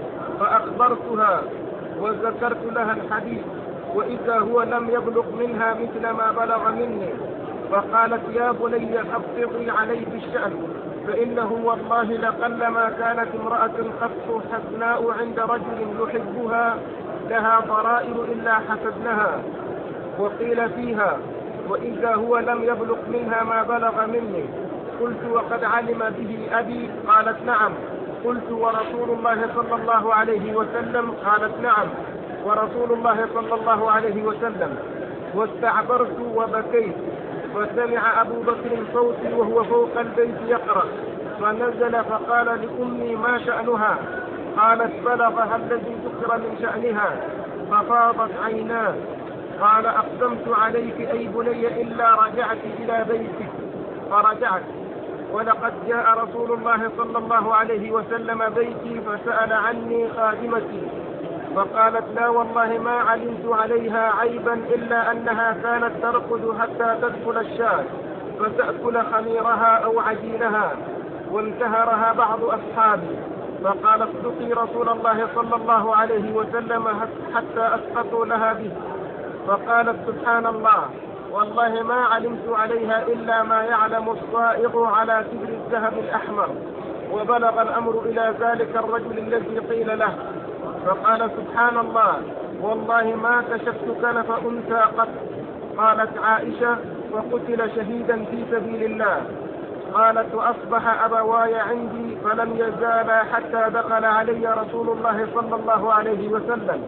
فأخبرتها وذكرت لها الحديث، وإذا هو لم يبلغ منها مثل ما بلغ مني. فقالت يا بني أفضي عليه الشأن، فإنه والله لقلما كانت امرأة قط حسناء عند رجل يحبها لها ضرائر إلا حسدنها. وقيل فيها وإذا هو لم يبلغ منها ما بلغ مني. قلت وقد علم به أبي؟ قالت نعم. قلت ورسول الله صلى الله عليه وسلم؟ قالت نعم ورسول الله صلى الله عليه وسلم. واستعبرت وبكيت، فسمع أبو بكر صوتي وهو فوق البيت يقرأ، فنزل فقال لأمي ما شأنها؟ قالت بلغها الذي ذكر من شأنها، ففاضت عيناه. قال أقسمت عليك أي بني إلا رجعت إلى بيتك. فرجعت. ولقد جاء رسول الله صلى الله عليه وسلم بيتي فسأل عني خادمتي، فقالت لا والله ما علمت عليها عيبا إلا أنها كانت ترقد حتى تدخل الشاة فتأكل خميرها أو عجينها، وانتهرها بعض أصحابي. فقال اصدقي رسول الله صلى الله عليه وسلم حتى أسقطوا لها به. فقالت سبحان الله والله ما علمت عليها إلا ما يعلم الصائغ على كبر الذهب الأحمر. وبلغ الأمر إلى ذلك الرجل الذي قيل له، فقال سبحان الله والله ما كشفت كنف أنثى قط. قالت عائشة وقتل شهيدا في سبيل الله. قالت وأصبح أبواي عندي فلم يزالا حتى دخل علي رسول الله صلى الله عليه وسلم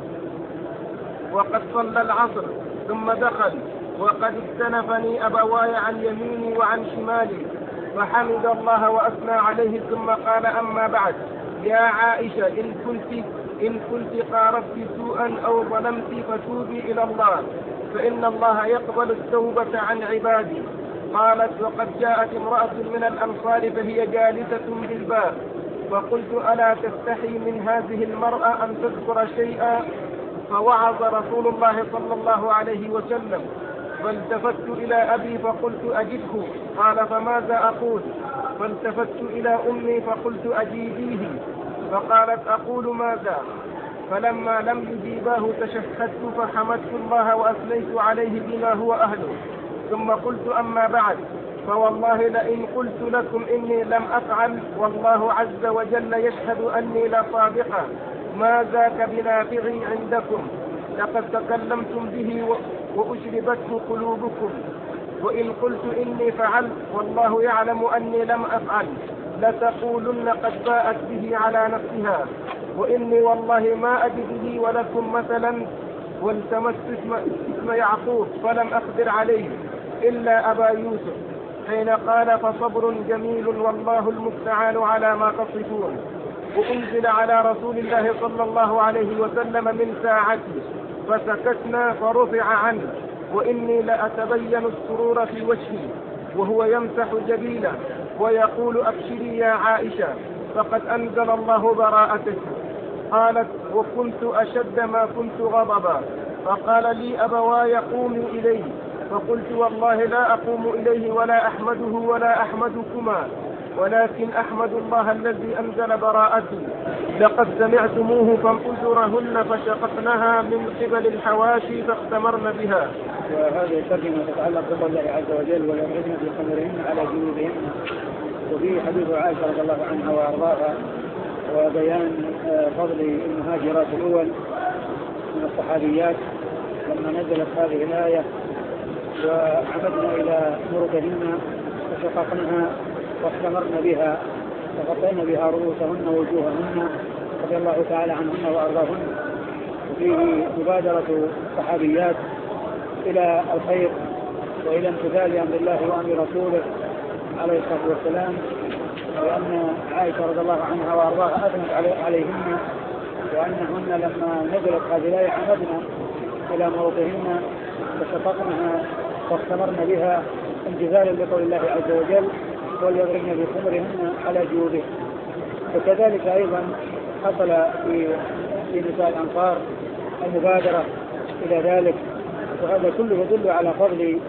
وقد صلى العصر ثم دخل، وقد استنفني أبواي عن يميني وعن شمالي، فحمد الله وأثنى عليه ثم قال أما بعد يا عائشة إن كنت إن كنت قاربت سوءا أو ظلمت فتوبي إلى الله، فإن الله يقبل التوبة عن عبادي. قالت وقد جاءت امرأة من الأنصار فهي جالسة بالباب، فقلت ألا تستحي من هذه المرأة أن تذكر شيئا؟ فوعظ رسول الله صلى الله عليه وسلم. فالتفت إلى أبي فقلت أجده. قال فماذا أقول؟ فالتفت إلى أمي فقلت أجيبيه. فقالت أقول ماذا؟ فلما لم يجيباه تشهدت فحمدت الله وأثنيت عليه بما هو أهله، ثم قلت أما بعد فوالله لئن قلت لكم إني لم أفعل والله عز وجل يشهد أني لصادقة ما ذاك بنافعي عندكم، لقد تكلمتم به وأشربته قلوبكم. وإن قلت إني فعلت والله يعلم أني لم أفعل لتقولن قد باءت به على نفسها، وإني والله ما أجد لي ولكم مثلا. والتمست اسم, اسم يعقوب فلم أقدر عليه إلا أبا يوسف، حين قال فصبر جميل والله المستعان على ما تصفون. وأنزل على رسول الله صلى الله عليه وسلم من ساعتي فسكتنا فرفع عنه، وإني لأتبين السرور في وجهي وهو يمسح جبينه ويقول أبشري يا عائشة فقد أنزل الله براءتك. قالت: وكنت أشد ما كنت غضبا. فقال لي أبواي: قومي إليه. فقلت: والله لا أقوم إليه ولا أحمده ولا أحمدكما، ولكن أحمد الله الذي أنزل براءتي. لقد سمعتموه فانظرهن فشققنها من قبل الحواشي فاختمرن بها. وهذه الترجمة تتعلق بقول الله عز وجل: ويضربن بخمرهن على جيوبهن. وفيه حديث عائشة رضي الله عنها وأرضاها وبيان فضل المهاجرات الأول من الصحابيات لما نزلت هذه الآية: وعمدنا إلى مرضهن فشققنها واختمرن بها وغطينا بها رؤوسهن ووجوههن رضي الله تعالى عنهن وأرضاهن. وفيه مبادرة الصحابيات إلى الخير وإلى امتثال أمر الله وأمر رسوله عليه الصلاة والسلام، وأن عائشة رضي الله عنها وأرضاها أثنت عليهن وأنهن لما نزلت هذه الآية عمدنا إلى مرضهن فشققنها واختمرن بها امتثالا لقول الله عز وجل: وليضربن بخمرهن على جيوبهن. وكذلك أيضا حصل في في نساء الأنصار المبادرة إلى ذلك. وهذا كله يدل على فضل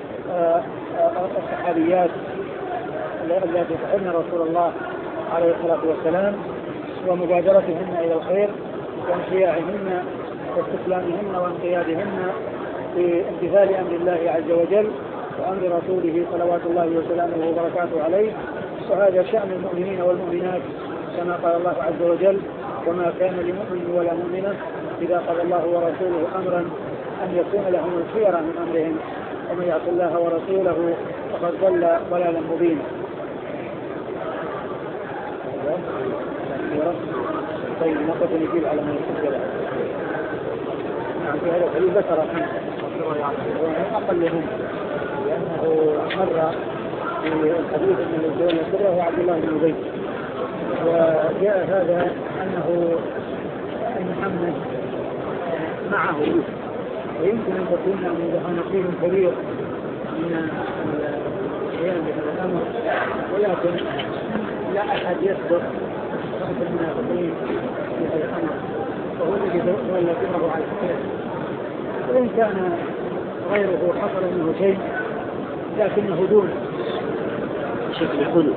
الصحابيات التي تحبن رسول الله عليه الصلاة والسلام ومبادرتهن إلى الخير وانشياعهن واستسلامهن وانقيادهن في امتثال أمر الله عز وجل وأمر رسوله صلوات الله وسلامه وبركاته عليه. وهذا شأن المؤمنين والمؤمنات كما قال الله عز وجل: وما كان لمؤمن ولا مؤمنة إذا قضى الله ورسوله أمرا أن يكون لهم الخيرة من أمرهم ومن يعص الله ورسوله فقد ضل ضلالا مبينا. طيب نقص نجيب على من يسجل. نعم في هذا الحديث ذكر خمسة أقلهم لأنه مر في الحديث من الزوال السرة هو عبد الله بن زيد. وجاء هذا أنه محمد معه يوسف، ويمكن أن تكون عنده نصيب كبير من القيام بهذا الأمر، ولكن لا أحد يصدق رأس المنافقين في هذا الأمر، وهو الذي تولى أمره على الخير. وإن كان غيره حصل منه شيء لكنه دون بشكل حلو.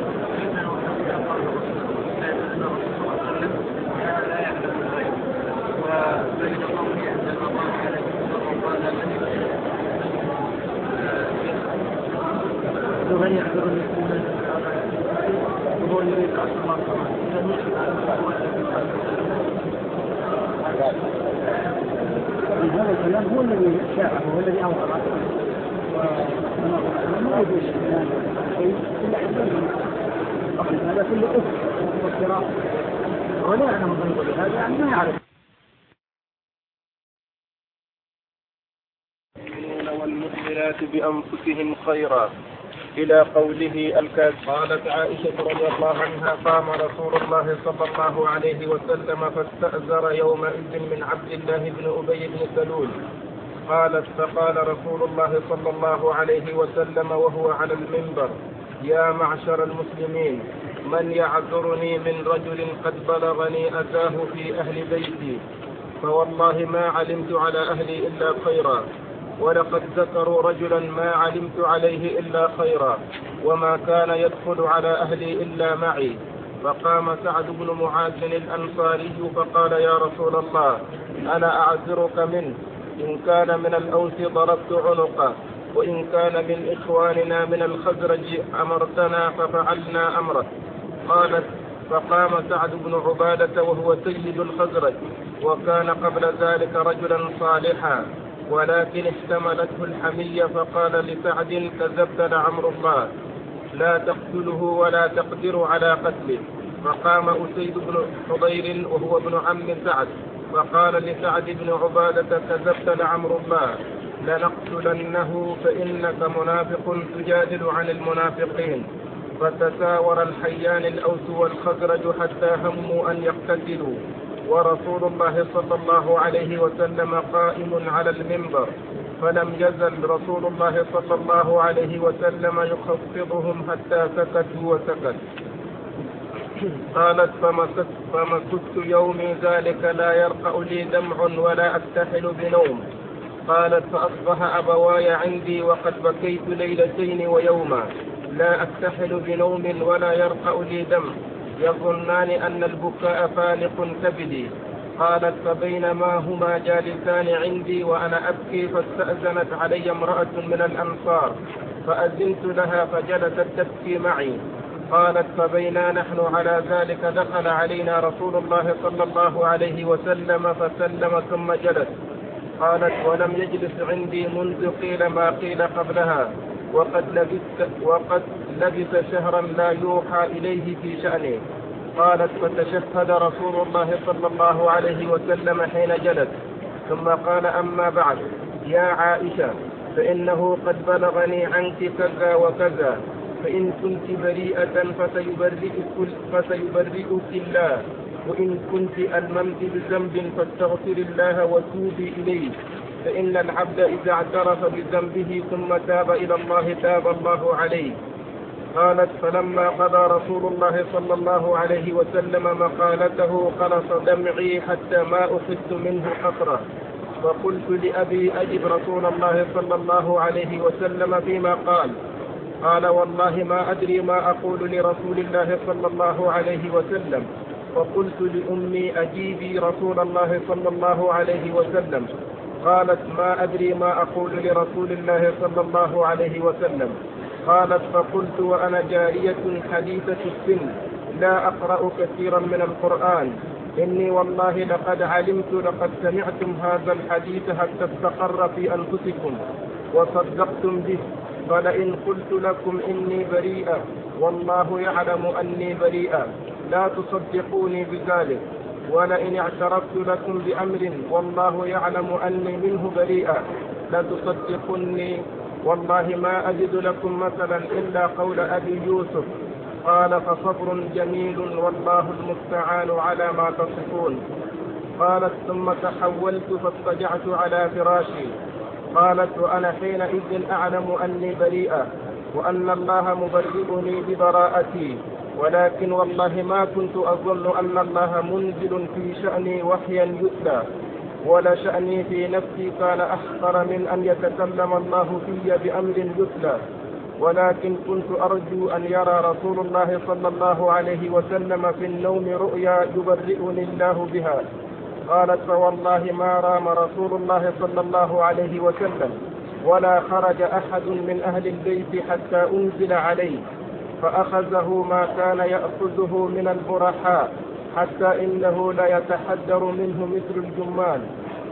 ومن يحضر المسلمين وهو يريد أصلا هذا الكلام هو الذي شاعه هو الذي أوضع وما يجوز شيء إلا حسن هذا كله أفضل وافتراء ولا يعلم من يقول هذا يعني ما يعرف. والمؤمنات بأنفسهم خيرا إلى قوله الكاذب. قالت عائشة رضي الله عنها: قام رسول الله صلى الله عليه وسلم فاستأذر يومئذ من عبد الله بن أبي بن سلول. قالت: فقال رسول الله صلى الله عليه وسلم وهو على المنبر: يا معشر المسلمين، من يعذرني من رجل قد بلغني أذاه في أهل بيتي؟ فوالله ما علمت على أهلي إلا خيرا، ولقد ذكروا رجلا ما علمت عليه إلا خيرا، وما كان يدخل على أهلي إلا معي. فقام سعد بن معاذ الأنصاري فقال: يا رسول الله، أنا أعذرك منه، إن كان من الأوس ضربت عنقه، وإن كان من إخواننا من الخزرج أمرتنا ففعلنا أمرك. قالت: فقام سعد بن عبادة وهو سيد الخزرج، وكان قبل ذلك رجلا صالحا، ولكن احتملته الحمية فقال لسعد: كذبت لعمر الله، لا تقتله ولا تقدر على قتله. فقام أسيد بن حضير وهو ابن عم سعد فقال لسعد بن عبادة: كذبت لعمر الله، لنقتلنه فإنك منافق تجادل عن المنافقين. فتساور الحيان الأوس والخزرج حتى هموا أن يقتتلوا، ورسول الله صلى الله عليه وسلم قائم على المنبر، فلم يزل رسول الله صلى الله عليه وسلم يخفضهم حتى سكتوا وسكت. قالت فمكثت, فمكثت يومي ذلك لا يرقع لي دمع ولا أكتحل بنوم. قالت فأصبح أبواي عندي وقد بكيت ليلتين ويوما لا أكتحل بنوم ولا يرقع لي دمع يظنان أن البكاء فالق كبدي. قالت فبينما هما جالسان عندي وأنا أبكي فاستأذنت علي امرأة من الأنصار فأذنت لها فجلست تبكي معي. قالت فبينا نحن على ذلك دخل علينا رسول الله صلى الله عليه وسلم فسلم ثم جلس. قالت ولم يجلس عندي منذ قيل ما قيل قبلها وقد لبث, وقد لبث شهرا لا يوحى إليه في شأنه. قالت فتشهد رسول الله صلى الله عليه وسلم حين جلس ثم قال أما بعد يا عائشة فإنه قد بلغني عنك كذا وكذا فإن كنت بريئة فسيبرئك, فسيبرئك الله وإن كنت ألممت بذنب فاستغفر الله وتوبي إليه فإن العبد إذا اعترف بذنبه ثم تاب إلى الله تاب الله عليه. قالت فلما قضى رسول الله صلى الله عليه وسلم مقالته خلص دمعي حتى ما أخذت منه قطرة فقلت لأبي أجب رسول الله صلى الله عليه وسلم فيما قال. قال والله ما أدري ما أقول لرسول الله صلى الله عليه وسلم. فقلت لأمي أجيبي رسول الله صلى الله عليه وسلم. قالت ما أدري ما أقول لرسول الله صلى الله عليه وسلم. قالت فقلت وأنا جارية حديثة السن لا أقرأ كثيرا من القرآن إني والله لقد علمت لقد سمعتم هذا الحديث حتى استقر في أنفسكم وصدقتم به فلئن قلت لكم إني بريئة والله يعلم أني بريئة لا تصدقوني بذلك ولئن اعترفت لكم بأمر والله يعلم أني منه بريئة لا تصدقوني والله ما أجد لكم مثلا إلا قول أبي يوسف. قال فصبر جميل والله المستعان على ما تصفون. قالت ثم تحولت فاضطجعت على فراشي. قالت وأنا حينئذ أعلم أني بريئة وأن الله مبرئني ببراءتي ولكن والله ما كنت أظن أن الله منزل في شأني وحيا يتلى ولا شأني في نفسي كان أحقر من أن يتكلم الله في بأمر يتلى ولكن كنت أرجو أن يرى رسول الله صلى الله عليه وسلم في النوم رؤيا يبرئني الله بها. قالت فوالله ما رام رسول الله صلى الله عليه وسلم ولا خرج أحد من أهل البيت حتى أنزل عليه فأخذه ما كان يأخذه من البرحاء حتى إنه لا يتحدر منه مثل الجمان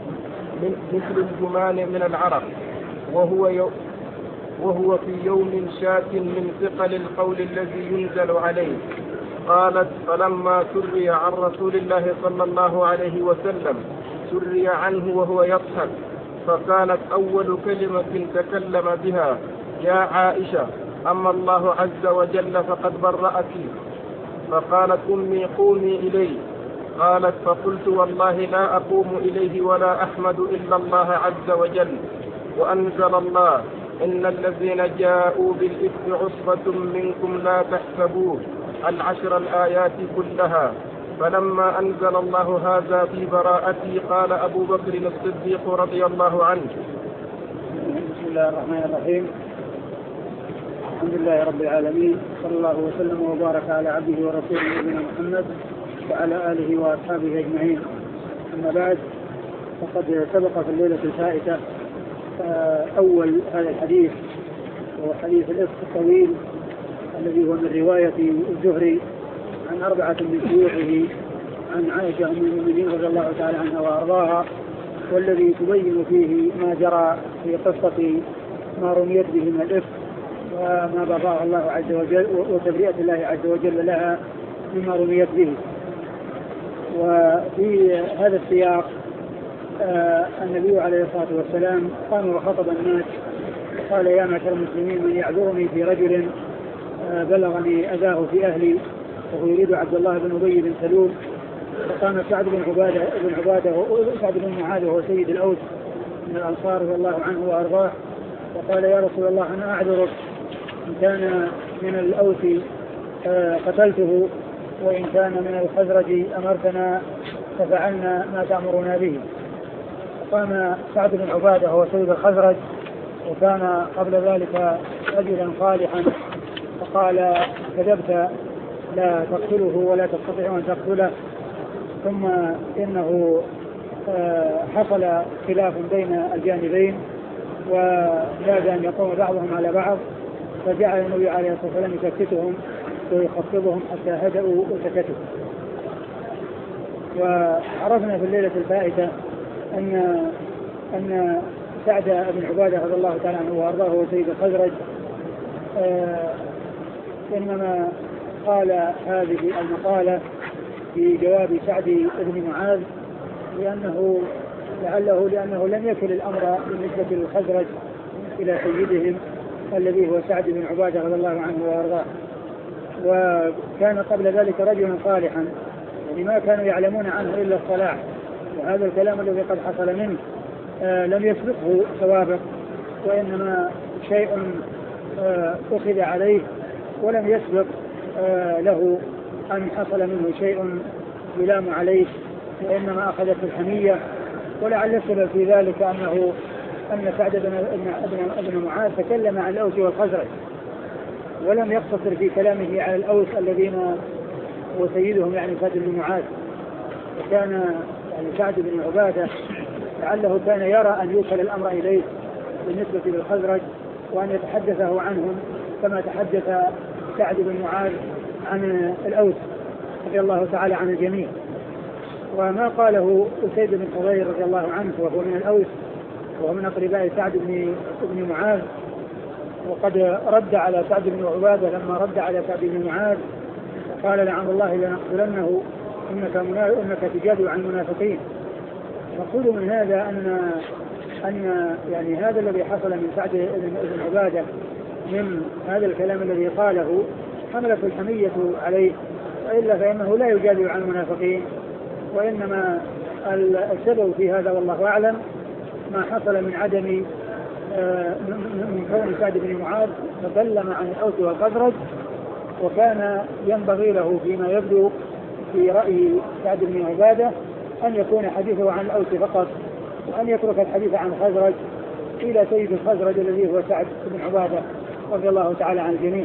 مثل الجمان من العرق وهو يو وهو في يوم شاك من ثقل القول الذي ينزل عليه. قالت فلما سري عن رسول الله صلى الله عليه وسلم سري عنه وهو يضحك فكانت أول كلمة تكلم بها يا عائشة أما الله عز وجل فقد برأك. فقالت أمي قومي إليه. قالت فقلت والله لا أقوم إليه ولا أحمد إلا الله عز وجل. وأنزل الله إن الذين جاءوا بالإفك عصبة منكم لا تحسبوه العشر الآيات كلها. فلما أنزل الله هذا في براءتي قال أبو بكر الصديق رضي الله عنه. بسم الله الرحمن الرحيم. الحمد لله رب العالمين صلى الله وسلم وبارك على عبده ورسوله نبينا محمد وعلى آله وأصحابه أجمعين. أما بعد فقد سبق في الليلة الفائتة أول هذا الحديث وهو حديث الإفك الطويل الذي هو من رواية الزهري عن أربعة من شيوخه عن عائشة أم المؤمنين رضي الله تعالى عنها وأرضاها والذي تبين فيه ما جرى في قصة ما رميت به من الإفك وما بقاه الله عز وجل وتبرئة الله عز وجل لها مما رميت به. وفي هذا السياق آه النبي عليه الصلاة والسلام قام وخطب الناس قال يا معشر المسلمين من يعذرني في رجل آه بلغني أذاه في أهلي وهو يريد عبد الله بن أبي بن سلول. فقام سعد بن عبادة بن عبادة سعد بن معاذ وهو سيد الأوس من الأنصار رضي الله عنه وأرضاه وقال يا رسول الله أنا أعذرك إن كان من الأوس آه قتلته وإن كان من الخزرج أمرتنا ففعلنا ما تأمرنا به. قام سعد بن عبادة هو سيد الخزرج، وكان قبل ذلك رجلا صالحا، فقال كذبت لا تقتله ولا تستطيع أن تقتله. ثم إنه حصل خلاف بين الجانبين وكاد أن يقوم بعضهم على بعض، فجعل النبي عليه الصلاة والسلام يسكتهم ويخفضهم حتى هدأوا وسكتوا. وعرفنا في الليلة الفائتة أن أن سعد بن عبادة رضي الله تعالى عنه وأرضاه هو سيد الخزرج، آه إنما قال هذه المقالة في جواب سعد بن معاذ لأنه لعله لأنه لم يكن الأمر بالنسبة للخزرج إلى سيدهم الذي هو سعد بن عبادة رضي الله عنه وأرضاه، وكان قبل ذلك رجلا صالحا، يعني ما كانوا يعلمون عنه إلا الصلاح، وهذا الكلام الذي قد حصل منه آه لم يسبقه سوابق، وإنما شيء آه أخذ عليه ولم يسبق آه له أن حصل منه شيء يلام عليه، وإنما أخذت الحمية. ولعل السبب في ذلك أنه أن سعد بن معاذ تكلم عن الأوس والخزرج ولم يقتصر في كلامه على الأوس الذين وسيدهم يعني سعد بن معاذ. وكان يعني سعد بن عبادة لعله كان يرى أن يوصل الأمر إليه بالنسبة للخزرج وأن يتحدثه عنهم كما تحدث سعد بن معاذ عن الأوس رضي الله تعالى عن الجميع. وما قاله أسيد بن حضير رضي الله عنه وهو من الأوس وهو من أقرباء سعد بن, بن معاذ، وقد رد على سعد بن عبادة لما رد على سعد بن معاذ قال لعن الله لنقتلنه إنك, إنك تجادل عن المنافقين. نقول من هذا أن أن يعني هذا الذي حصل من سعد بن عبادة من هذا الكلام الذي قاله حملت الحمية عليه، وإلا فإنه لا يجادل عن المنافقين، وإنما السبب في هذا والله أعلم ما حصل من عدم من كون سعد بن معاذ تكلم عن الأوس والخزرج، وكان ينبغي له فيما يبدو في رأي سعد بن عبادة أن يكون حديثه عن الأوس فقط، وأن يترك الحديث عن الخزرج إلى سيد الخزرج الذي هو سعد بن عبادة رضي الله تعالى عن الجميع.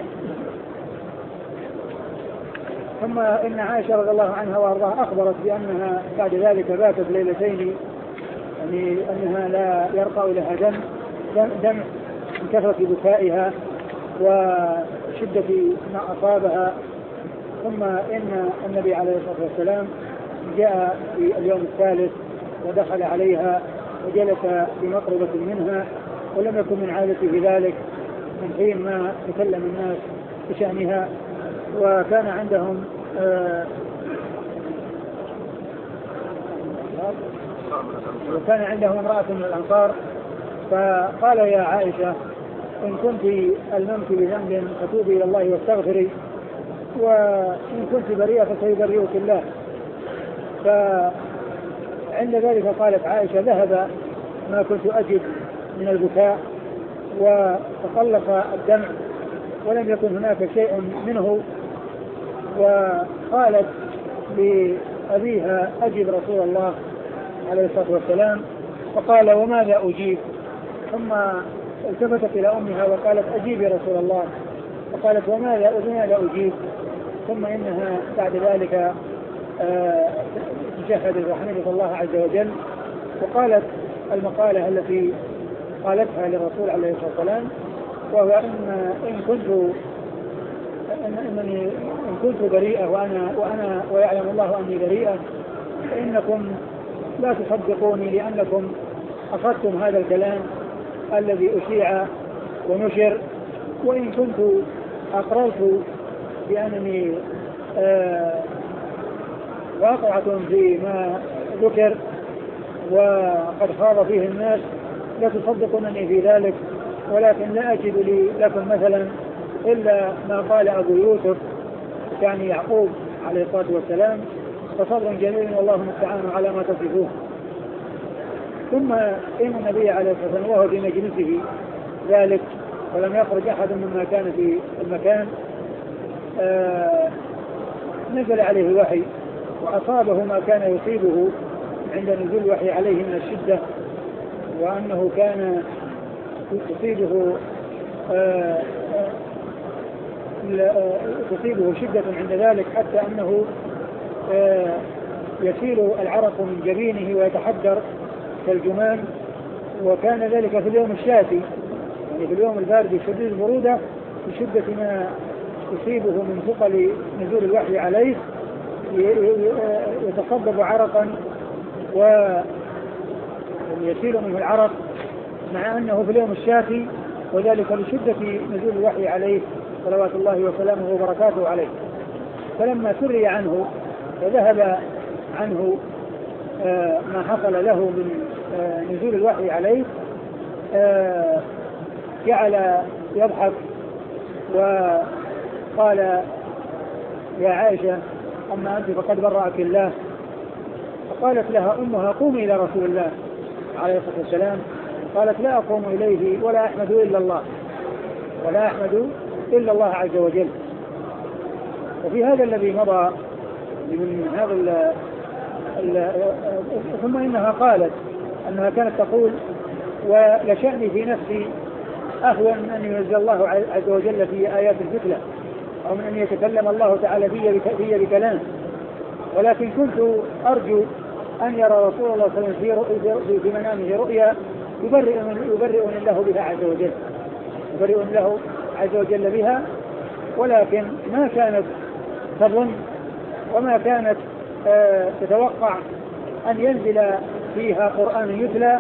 ثم إن عائشة رضي الله عنها وأرضاها أخبرت بأنها بعد ذلك باتت ليلتين، يعني أنها لا يرقى لها دم دم من كثرة بكائها وشدة ما أصابها. ثم إن النبي عليه الصلاة والسلام جاء في اليوم الثالث ودخل عليها وجلس بمقربة منها، ولم يكن من عادته بذلك من حين ما تكلم الناس بشأنها. وكان عندهم آه وكان عندهم امرأة من الأنصار، فقال يا عائشة إن كنت ألممت بذنب فتوبي إلى الله واستغفري، وإن كنت بريئة فسيبرئك الله. فعند ذلك قالت عائشة ذهب ما كنت أجد من البكاء وتقلص الدمع ولم يكن هناك شيء منه. وقالت لأبيها أجب رسول الله عليه الصلاة والسلام، فقال وماذا أجيب؟ ثم التفتت إلى أمها وقالت أجيب يا رسول الله، فقالت وماذا وماذا أجيب؟ ثم إنها بعد ذلك تشهدت وحمدت الله عز وجل، وقالت المقالة التي قالتها للرسول عليه الصلاة والسلام، وهو إن, إن كنت إن إنني إن كنت بريئة وأنا وأنا ويعلم الله أني بريئة، فإنكم لا تصدقوني لأنكم أخذتم هذا الكلام الذي أشيع ونشر، وإن كنت أقررت بأنني آه واقعة فيما ذكر وقد خاض فيه الناس لا تصدقونني في ذلك، ولكن لا أجد لي لكم مثلا إلا ما قال أبو يوسف كان يعقوب عليه الصلاة والسلام، فصبر جميل والله المستعان على ما تصفون. ثم إن النبي عليه الصلاة والسلام وهو في مجلسه ذلك ولم يخرج أحد مما كان في المكان، آه نزل عليه الوحي وأصابه ما كان يصيبه عند نزول الوحي عليه من الشدة، وأنه كان تصيبه آه آه تصيبه شدة عند ذلك، حتى أنه آه يسيل العرق من جبينه ويتحدر كالجمان. وكان ذلك في اليوم الشاتي، يعني في اليوم البارد شديد البرودة، بشدة ما يصيبه من ثقل نزول الوحي عليه، يتصبب عرقا ويسيل منه العرق، مع أنه في اليوم الشاتي، وذلك لشدة نزول الوحي عليه صلوات الله وسلامه وبركاته عليه. فلما سري عنه وذهب عنه ما حصل له من نزول الوحي عليه، جعل يضحك وقال: يا عائشة أما أنت فقد برأك الله. فقالت لها أمها: قومي إلى رسول الله عليه الصلاة والسلام. قالت: لا أقوم إليه ولا أحمد إلا الله ولا أحمد إلا الله عز وجل. وفي هذا الذي مضى من هذا ال ال ثم إنها قالت أنها كانت تقول: ولشأني في نفسي أهون من أن ينزل الله عز وجل في آيات الفتلة، أو من أن يتكلم الله تعالى في بكلام، ولكن كنت أرجو أن يرى رسول الله صلى الله عليه وسلم في منامه رؤيا يبرئني الله بها عز وجل يبرئني الله عز وجل بها، ولكن ما كانت تظن وما كانت آه تتوقع أن ينزل فيها قرآن يتلى،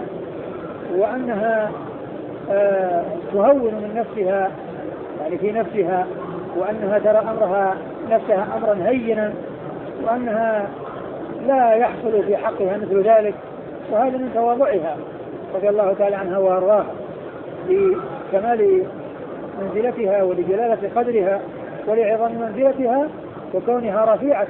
وأنها آه تهون من نفسها، يعني في نفسها، وأنها ترى أمرها نفسها أمرا هينا، وأنها لا يحصل في حقها مثل ذلك. وهذا من تواضعها رضي الله تعالى عنها وأرضاها، لكمال منزلتها ولجلالة قدرها ولعظم منزلتها وكونها رفيعة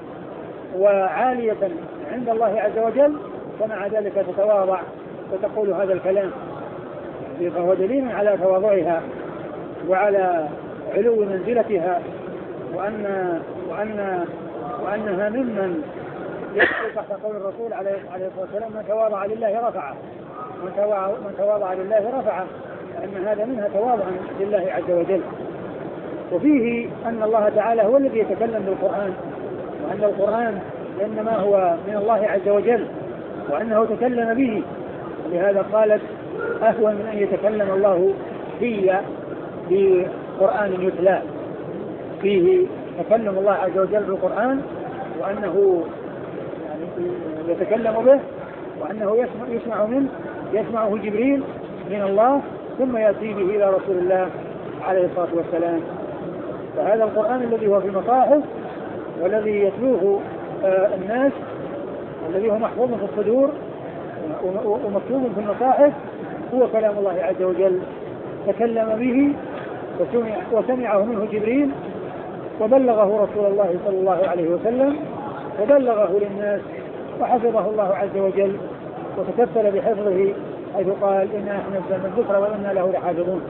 وعالية عند الله عز وجل، ومع ذلك تتواضع وتقول هذا الكلام، فهو دليل على تواضعها وعلى علو منزلتها، وأن وأن وأنها ممن يدخل تحت قول الرسول عليه الصلاة والسلام: من تواضع لله رفعه من تواضع لله رفعه لأن هذا منها تواضع لله عز وجل. وفيه أن الله تعالى هو الذي يتكلم بالقرآن، وأن القرآن إنما هو من الله عز وجل، وأنه تكلم به، ولهذا قالت: أهون من أن يتكلم الله في بقرآن يتلى. فيه تكلم الله عز وجل بالقرآن، وأنه يعني يتكلم به، وأنه يسمع, يسمع منه يسمعه جبريل من الله، ثم يأتي به إلى رسول الله عليه الصلاة والسلام. فهذا القرآن الذي هو في المصاحف والذي يتلوه آه الناس، الذي هو محفوظ في الصدور ومكتوب في المصاحف، هو كلام الله عز وجل، تكلم به وسمع وسمعه منه جبريل، وبلغه رسول الله صلى الله عليه وسلم، وبلغه للناس، وحفظه الله عز وجل وتكفل بحفظه، حيث قال: إنا نحن نزلنا الذكر وإنا له لحافظون.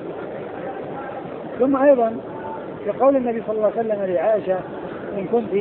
ثم أيضا في قول النبي صلى الله عليه وسلم لعائشة: إن كنت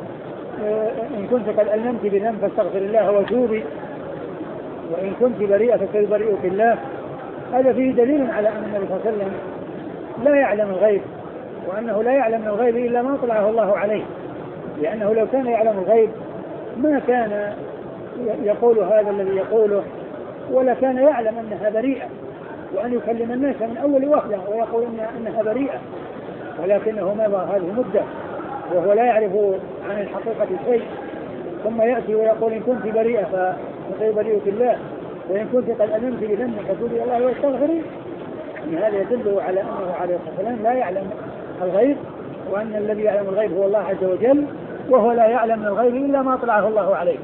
إن كنت قد ألممت بذنب فاستغفر الله وتوبي، وإن كنت بريئة فسيبرئك الله. هذا فيه دليل على أن النبي صلى الله عليه وسلم لا يعلم الغيب، وأنه لا يعلم الغيب إلا ما طلعه الله عليه، لأنه لو كان يعلم الغيب ما كان يقول هذا الذي يقوله، ولا كان يعلم أنها بريئة، وأن يكلم الناس من أول وهلة ويقول أنها بريئة، ولكنه مضى هذه مدة وهو لا يعرف عن الحقيقة شيء، ثم يأتي ويقول: إن كنت بريئة فسيبرئك الله، وإن كنت قد ألمت بذنب فتوبي الله واستغفري. يعني هذا يدل على أنه عليه الصلاة والسلام لا يعلم الغيب، وأن الذي يعلم الغيب هو الله عز وجل، وهو لا يعلم من الغيب إلا ما طلعه الله عليه.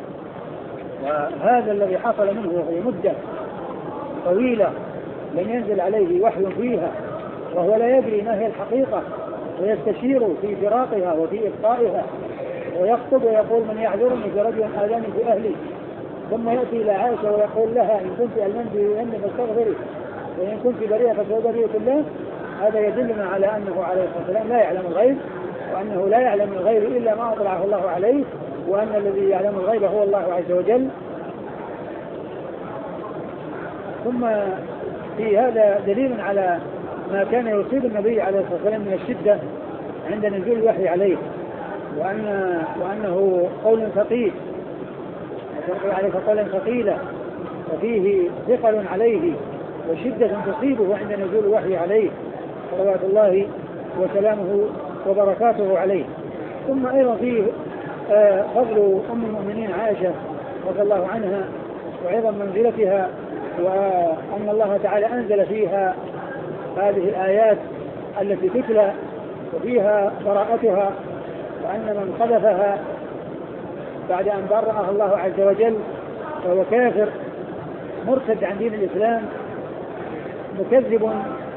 وهذا الذي حصل منه في مدة طويلة لم ينزل عليه وحي فيها، وهو لا يدري ما هي الحقيقة، ويستشير في فراقها وفي إبقائها، ويخطب ويقول: من يعذرني في رجل آذاني في أهلي. ثم يأتي إلى عائشة ويقول لها: إن كنت ألمنت بذنب فاستغفري، وإن كنت بريئة فسيبرئك الله. هذا يدلنا على أنه عليه الصلاة والسلام لا يعلم الغيب، وأنه لا يعلم الغيب إلا ما أطلعه الله عليه، وأن الذي يعلم الغيب هو الله عز وجل. ثم في هذا دليل على ما كان يصيب النبي عليه الصلاة والسلام من الشدة عند نزول الوحي عليه، وأن وأنه قول ثقيل عليه قولا ثقيلا، وفيه ثقل عليه وشدة تصيبه عند نزول الوحي عليه صلوات الله وسلامه وبركاته عليه. ثم أيضا فيه فضل أم المؤمنين عائشة رضي الله عنها وعظم منزلتها، وأن الله تعالى أنزل فيها هذه الآيات التي تتلى وفيها براءتها، وأن من قذفها بعد أن برأها الله عز وجل فهو كافر مرتد عن دين الإسلام مكذب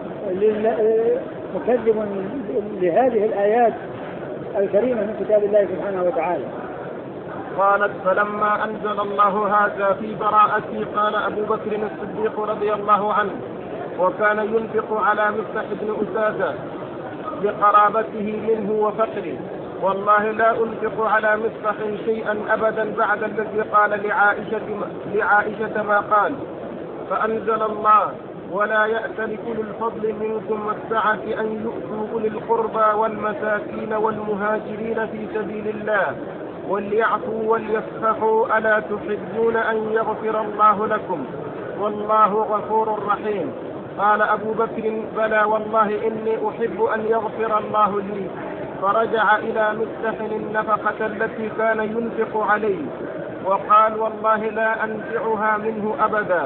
مكذب لهذه الآيات الكريمة من كتاب الله سبحانه وتعالى. قالت: فلما أنزل الله هذا في براءتي قال أبو بكر الصديق رضي الله عنه، وكان ينفق على مصطح بن أساسة بقرابته منه وفقره: والله لا أنفق على مصطح شيئا أبدا بعد الذي قال لعائشة, لعائشة ما قال. فأنزل الله: ولا يأت لكل الفضل منكم والسعة أن يؤتوا أولي القربى والمساكين والمهاجرين في سبيل الله وليعفوا وليصفحوا ألا تحبون أن يغفر الله لكم والله غفور رحيم. قال أبو بكر: بلى والله إني أحب أن يغفر الله لي. فرجع إلى مصطح النفقة التي كان ينفق عليه وقال: والله لا أنفعها منه أبدا.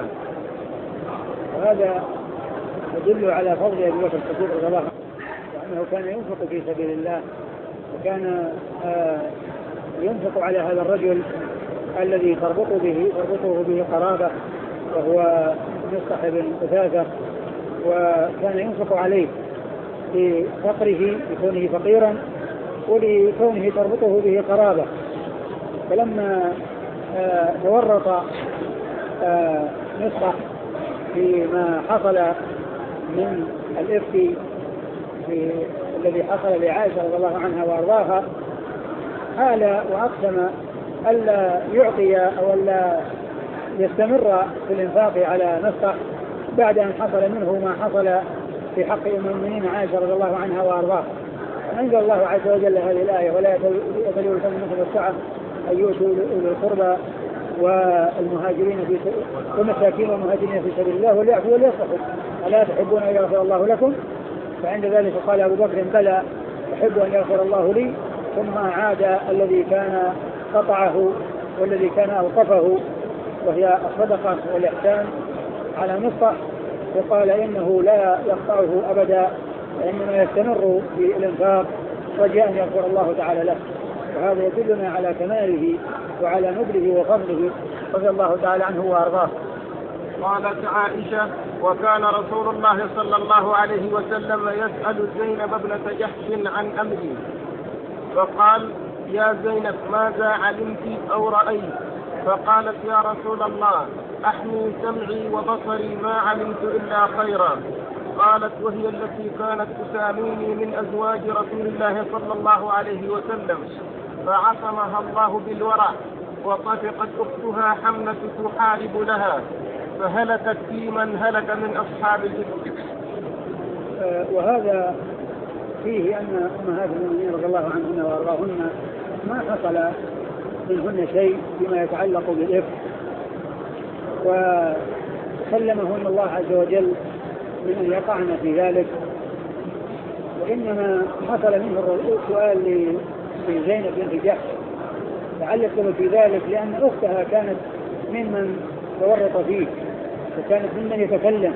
وهذا يدل على فضل أبي بكر الصديق رضي الله عنه، وأنه كان ينفق في سبيل الله، وكان آه ينفق على هذا الرجل الذي تربط به تربطه به قرابة، وهو مصطح بن أساسة، وكان ينفق عليه لفقره لكونه فقيرا ولكونه تربطه به قرابة. فلما آه تورط آه مصطح فيما حصل من الإفك الذي حصل لعائشة رضي الله عنها وأرضاها، حال وأقسم ألا يعطي أو ألا يستمر في الإنفاق على مصطح بعد أن حصل منه ما حصل في حق أم المؤمنين عائشة رضي الله عنها وأرضاها. فأنزل الله عز وجل هذه الآية: ولا يأتلوا الفضل منكم والسعة أن يؤتوا أولي القربى والمهاجرين في والمساكين والمهاجرين في سبيل الله وليعفوا وليصفحوا ألا تحبون أن يغفر الله لكم. فعند ذلك قال أبو بكر: بلى أحب أن يغفر الله لي. ثم عاد الذي كان قطعه والذي كان أوقفه وهي الصدقة والإحسان على مصطح، وقال إنه لا يقطعه أبدا، وإنما يستمر في الإنفاق رجاء أن يغفر الله تعالى له. وهذا يدلنا على كماله وعلى نبله وفضله رضي الله تعالى عنه وأرضاه. قالت عائشة: وكان رسول الله صلى الله عليه وسلم يسأل زينب ابنة جحش عن أمره، فقال: يا زينب ماذا علمت أو رأيت؟ فقالت: يا رسول الله أحمي سمعي وبصري ما علمت إلا خيرا. قالت: وهي التي كانت تساميني من أزواج رسول الله صلى الله عليه وسلم، فعصمها الله بالورع، وطفقت أختها حمنة تحارب لها، فهلكت في من هلك من أصحاب الإفك. آه وهذا فيه أن أمهات المؤمنين رضي الله عنهن وأرضاهن ما حصل منهن شيء فيما يتعلق بالإفك، وسلمهن الله عز وجل من أن يقعن في ذلك، وإنما حصل منه السؤال لزينب بنت جحش لعل السبب في ذلك لأن أختها كانت ممن تورط فيه وكانت ممن يتكلم،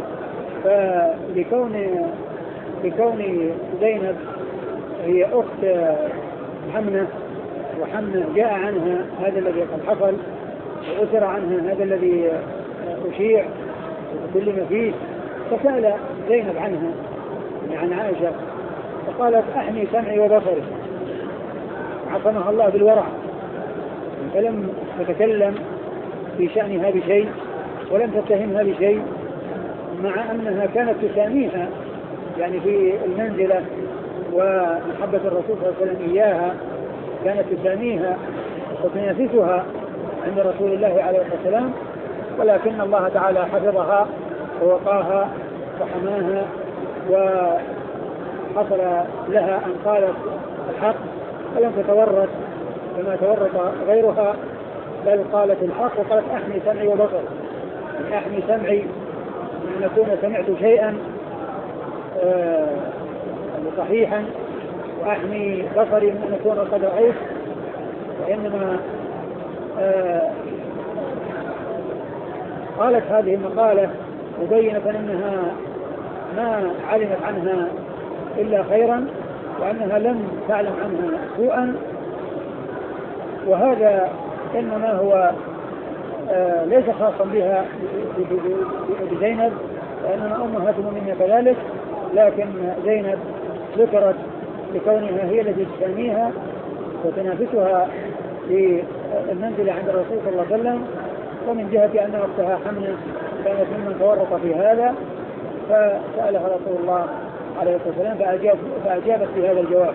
فلكون لكون زينب هي أخت حمنة، وحمنة جاء عنها هذا الذي قد حصل وأسر عنها هذا الذي أشيع وتكلم فيه، فسأل زينب عنها عن عائشة فقالت: أحمي سمعي وبصري، عصمها الله بالورع، فلم تتكلم في شأنها بشيء ولم تتهمها بشيء، مع أنها كانت تساميها يعني في المنزلة ومحبة الرسول صلى الله عليه وسلم إياها كانت تساميها وتنافسها عند رسول الله عليه الصلاة والسلام، ولكن الله تعالى حفظها ووقاها وحماها، وحصل لها أن قالت الحق ولم تتورط كما تورط غيرها، بل قالت الحق وقالت أحمي سمعي وبصر، أحمي سمعي أن أكون سمعت شيئا آه صحيحا، وأحمي بصري من أن أكون قد رأيت، وإنما آه قالت هذه المقالة مبينة أنها ما علمت عنها إلا خيرا، وأنها لم تعلم عنها سوءا، وهذا إنما هو آه ليس خاصا بها بزينب، وإنما أمهات المؤمنين كذلك، لكن زينب ذكرت لكونها هي التي تساميها وتنافسها في المنزل عند الرسول صلى الله عليه وسلم، ومن جهة أن أختها حمنة كانت ممن تورط في هذا، فسألها رسول الله عليه الصلاة والسلام فأجاب فأجابت بهذا الجواب.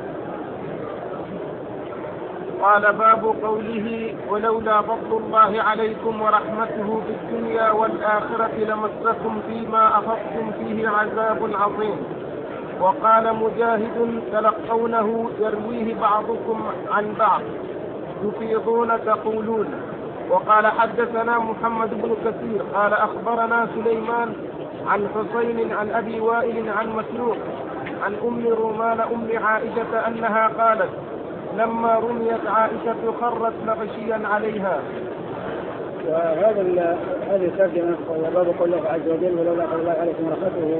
قال باب قوله ولولا فضل الله عليكم ورحمته في الدنيا والآخرة لمسكم فيما أخذتم فيه عذاب عظيم. وقال مجاهد تلقونه يرويه بعضكم عن بعض يفيضون تقولون. وقال حدثنا محمد بن كثير قال أخبرنا سليمان عن حسين عن أبي وائل عن مسروق عن أم رومان أم عائشة أنها قالت لما رميت عائشة خرت مغشيا عليها. وهذا هذه الترجمة باب قول الله عز وجل ولولا فضل الله عليكم ورحمته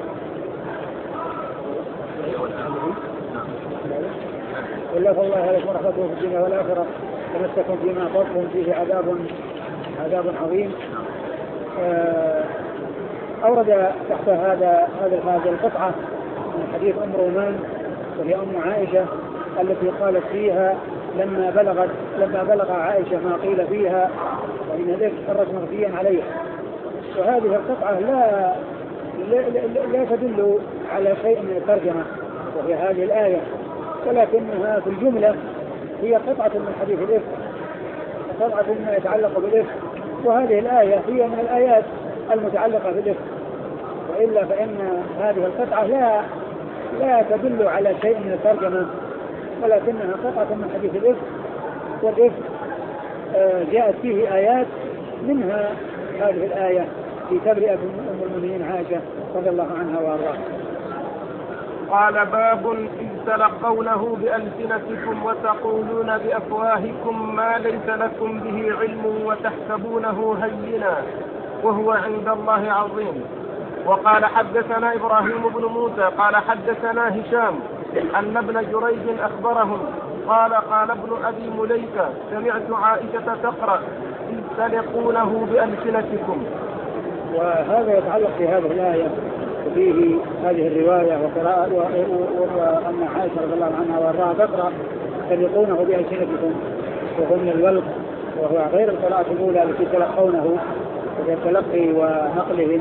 ولولا فضل الله عليكم ورحمته في الدنيا والآخرة لمسكم فيما أخذتم فيه عذاب عذاب عظيم. أورد تحت هذا هذا هذه القطعة من حديث أم رومان وهي أم عائشة التي قالت فيها لما بلغت لما بلغ عائشة ما قيل فيها وإن ذلك خرج مغشيا عليها. وهذه القطعة لا لا, لا تدل على شيء من الترجمة وهي هذه الآية، ولكنها في الجملة هي قطعة من حديث الإفك، قطعة ما يتعلق بالإفك، وهذه الآية هي من الآيات المتعلقة بالإفك، وإلا فإن هذه القطعة لا لا تدل على شيء من الترجمة، ولكنها قطعة من حديث الإفك، والإفك جاءت فيه آيات منها هذه الآية في تبرئة أم المؤمنين عائشة رضي الله عنها وأرضاها. قال باب إذ تلقونه بألسنتكم وتقولون بأفواهكم ما ليس لكم به علم وتحسبونه هينا وهو عند الله عظيم. وقال حدثنا إبراهيم بن موسى قال حدثنا هشام أن ابن جريج أخبرهم قال قال ابن أبي مليكة سمعت عائشة تقرأ إذ تلقونه بألسنتكم. وهذا يتعلق بهذه الآية وفيه هذه الرواية وقراءة وأن عائشة رضي الله عنها وأرضاها تقرأ تلقونه بألسنتكم وهو من الولق، وهو غير القراءة الأولى التي تلقونه وتلقي ونقله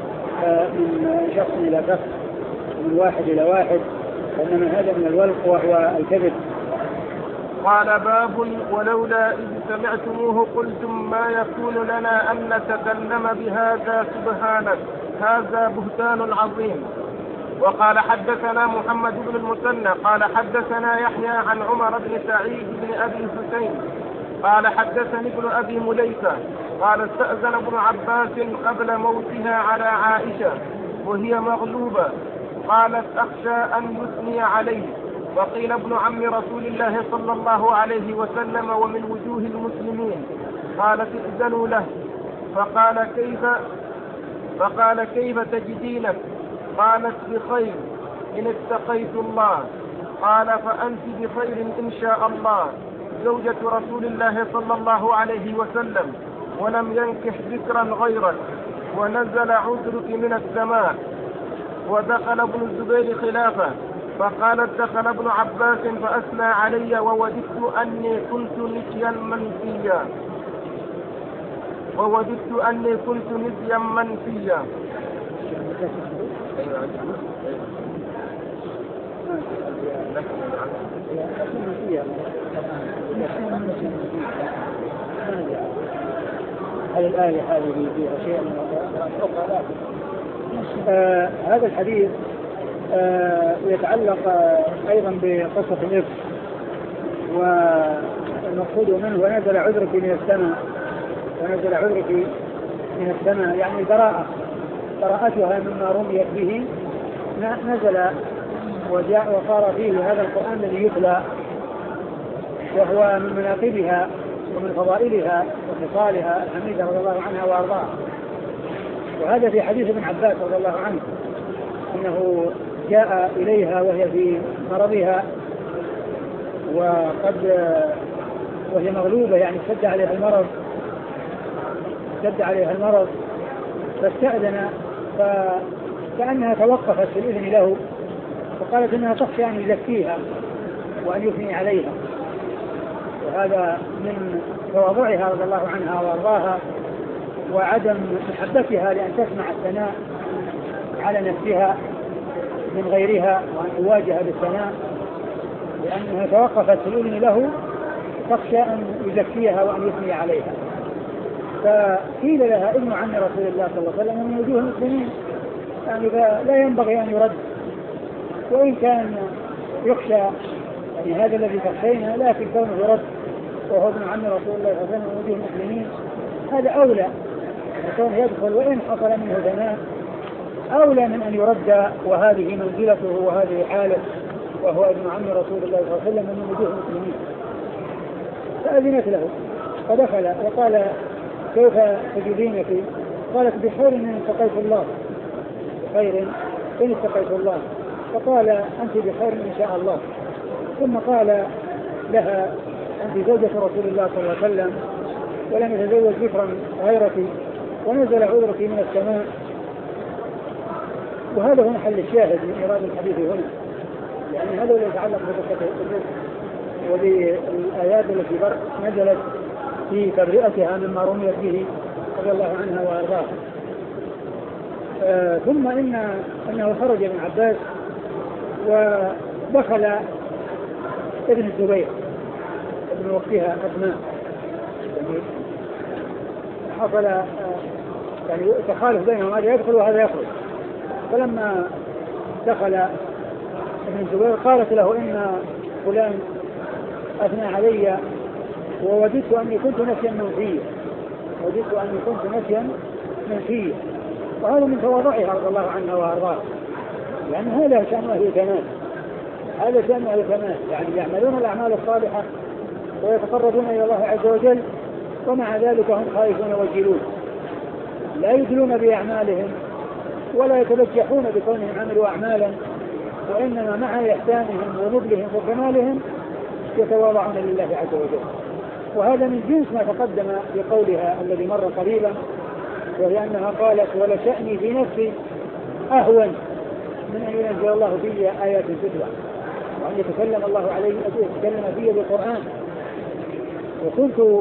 من شخص إلى شخص من واحد إلى واحد، وإنما هذا من الولق وهو الكذب. قال باب ولولا إذ سمعتموه قلتم ما يكون لنا أن نتكلم بهذا سبحانك هذا بهتان عظيم. وقال حدثنا محمد بن المثنى قال حدثنا يحيى عن عمر بن سعيد بن أبي حسين قال حدثني ابن أبي مليكة قال استأذن ابن عباس قبل موتها على عائشة وهي مغلوبة قالت أخشى أن يثني عليه، وقيل ابن عم رسول الله صلى الله عليه وسلم ومن وجوه المسلمين، قالت ائذنوا له، فقال كيف فقال كيف تجدينك؟ قالت بخير إن اتقيت الله. قال فأنت بخير إن شاء الله زوجة رسول الله صلى الله عليه وسلم ولم ينكح ذكرا غيرك، ونزل عذرك من السماء. ودخل ابن الزبير خلافه فقالت دخل ابن عباس فأثنى علي ووددت أني كنت نسيا منسيا ووددت أني كنت نسيا منسيا هل الآية هذه فيها شيء من الأخرى؟ آه هذا الحديث آه يتعلق آه أيضا بقصة الإفك، والمقصود منه ونزل عذرك من السماء، ونزل عذرك من السماء يعني براءة براءتها مما رميت به نزل وجاء وصار فيه هذا القرآن الذي يتلى، وهو من مناقبها ومن فضائلها وخصالها الحميدة رضي الله عنها وأرضاها. وهذا في حديث ابن عباس رضي الله عنه أنه جاء إليها وهي في مرضها وقد وهي مغلوبة يعني اشتد عليها المرض اشتد عليها المرض فاستأذن، فكأنها توقفت في الإذن له، فقالت إنها تخشى أن يزكيها وأن يثني عليها، وهذا من تواضعها رضي الله عنها وأرضاها وعدم محبتها لأن تسمع الثناء على نفسها من غيرها وأن تواجه بالثناء، لأنها توقفت في الإذن له تخشى أن يزكيها وأن يثني عليها. فقيل لها ابن عم رسول الله صلى الله عليه وسلم من وجوه المسلمين، يعني لا ينبغي أن يرد، وإن كان يخشى يعني هذا الذي تخشينا، لكن كونه يرد وهو ابن عم رسول الله صلى الله عليه وسلم من وجوه المسلمين هذا أولى، كونه يدخل وإن حصل منه ثناء أولى من أن يرد، وهذه منزلته وهذه حاله، وهو ابن عم رسول الله صلى الله عليه وسلم من وجوه المسلمين. فأذنت له فدخل وقال كيف تجدينك؟ قالت بخير إن اتقيت الله، بخير إن اتقيت الله. فقال أنت بخير إن شاء الله. ثم قال لها أنت زوجة رسول الله صلى الله عليه وسلم ولم يتزوج بكرا غيرك ونزل عذرك من السماء. وهذا هو محل الشاهد من إيراد الحديث هنا، لأن هذا يتعلق بقصة الرزق وبالآيات التي نزلت في تبرئتها مما رميت به رضي الله عنها وأرضاها. آه ثم إن أنه خرج ابن عباس ودخل ابن الزبير ابن وقتها أسماء، يعني حصل آه يعني تخالف بينهم، هذا يدخل وهذا يخرج. فلما دخل ابن الزبير قالت له إن فلان أثنى علي ووددت أني كنت نسيا منسيا، وددت أني كنت نسيا منسيا. وهذا من تواضعها رضي الله عنها وأرضاها، لأن هذا شأن أهل الكمال، هذا شأن أهل الكمال، يعني يعملون الأعمال الصالحة ويتقربون إلى الله عز وجل، ومع ذلك هم خائفون وجلون، لا يدلون بأعمالهم ولا يتبجحون بكونهم عملوا أعمالا، وإنما مع إحسانهم ونبلهم وكمالهم يتواضعون لله عز وجل. وهذا من جنس ما تقدم بقولها الذي مر قريبا، وهي أنها قالت ولشأني في نفسي أهون من أن ينزل الله في آيات تتلى وأن يتكلم الله عليه يتكلم فيه بالقرآن. وكنت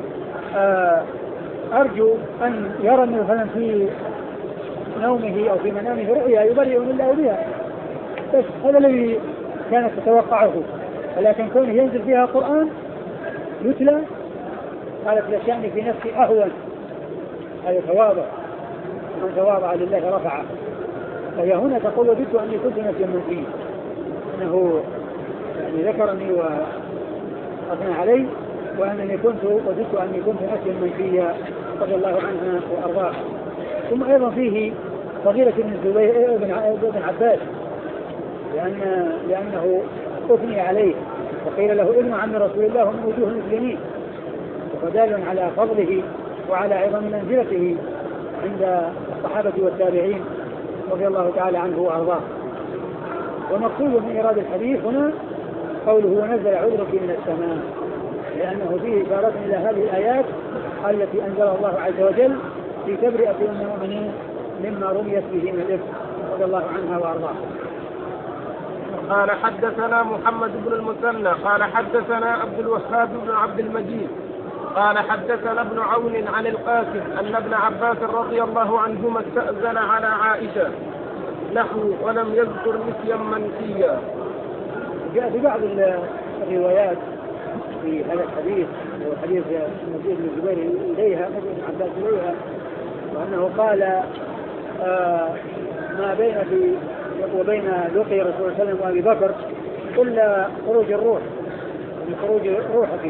أرجو أن يرى مثلا في نومه أو في منامه رؤيا يبرئ من الله بها، بس هذا الذي كانت تتوقعه، ولكن كونه ينزل فيها قرآن يتلى قالت لشأني في نفسي أهون. هذا تواضع، من تواضع لله رفعه. فهي هنا تقول وددت أني كنت نسيا منسيا، أنه يعني ذكرني وأثنى علي، وأنني كنت وددت أني كنت نسيا منسيا رضي الله عنها وأرضاها. ثم أيضا فيه فضيلة ابن الزبير ابن عباس، لأن لأنه أثني عليه وقيل له ابن عم رسول الله من وجوه المسلمين، ودال على فضله وعلى عظم منزلته عند الصحابة والتابعين رضي الله تعالى عنه وأرضاه. ومقصود من إيراد الحديث هنا قوله ونزل عذرك من السماء، لأنه فيه إشارة إلى هذه الآيات التي أنزلها الله عز وجل في تبرئة المؤمنين مما رميت به من الإفك رضي الله عنها وأرضاه. قال حدثنا محمد بن المثنى قال حدثنا عبد الوهاب بن عبد المجيد قال حدثنا ابن عون عن القاسم أن ابن عباس رضي الله عنهما استأذن على عائشة نحو ولم يذكر نسيا منسيا. جاء في بعض الروايات في هذا الحديث وحديث المسيح بن الزبير إليها ابن عباس إليها وأنه قال آه ما بين في وبين لقي رسول الله صلى الله عليه وسلم وأبي بكر إلا خروج الروح من خروج روح فيه.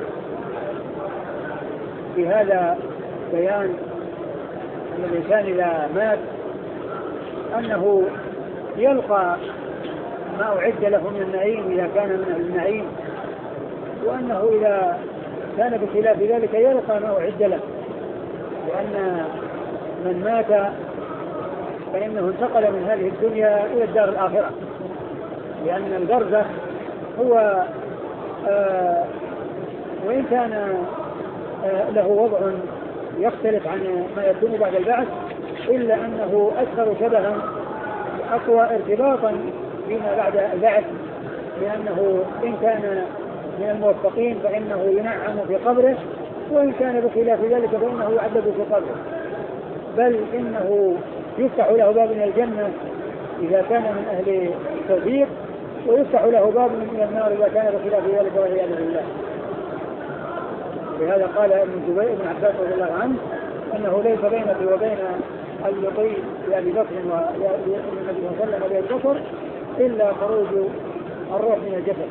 في هذا بيان أن الإنسان إذا مات أنه يلقى ما أعد له من النعيم إذا كان من أهل النعيم، وأنه إذا كان بخلاف ذلك يلقى ما أعد له، لأن من مات فإنه انتقل من هذه الدنيا إلى الدار الآخرة، لأن البرزخ هو آه وإن كان آه له وضع يختلف عن ما يكون بعد البعث إلا أنه أكثر شبها أقوى ارتباطا فيما بعد البعث، لأنه إن كان من الموفقين فإنه ينعم في قبره، وإن كان بخلاف ذلك فإنه يعذب في قبره، بل إنه يفتح له باب من الجنة إذا كان من أهل التوفيق، ويفتح له باب من النار إذا كان بخلاف ذلك والعياذ بالله. لهذا قال ابن الزبير ابن عباس رضي الله عنه أنه ليس بينك وبين اللقي لأبي بكر والنبي صلى الله عليه وسلم وأبي بكر إلا خروج الروح من الجسد.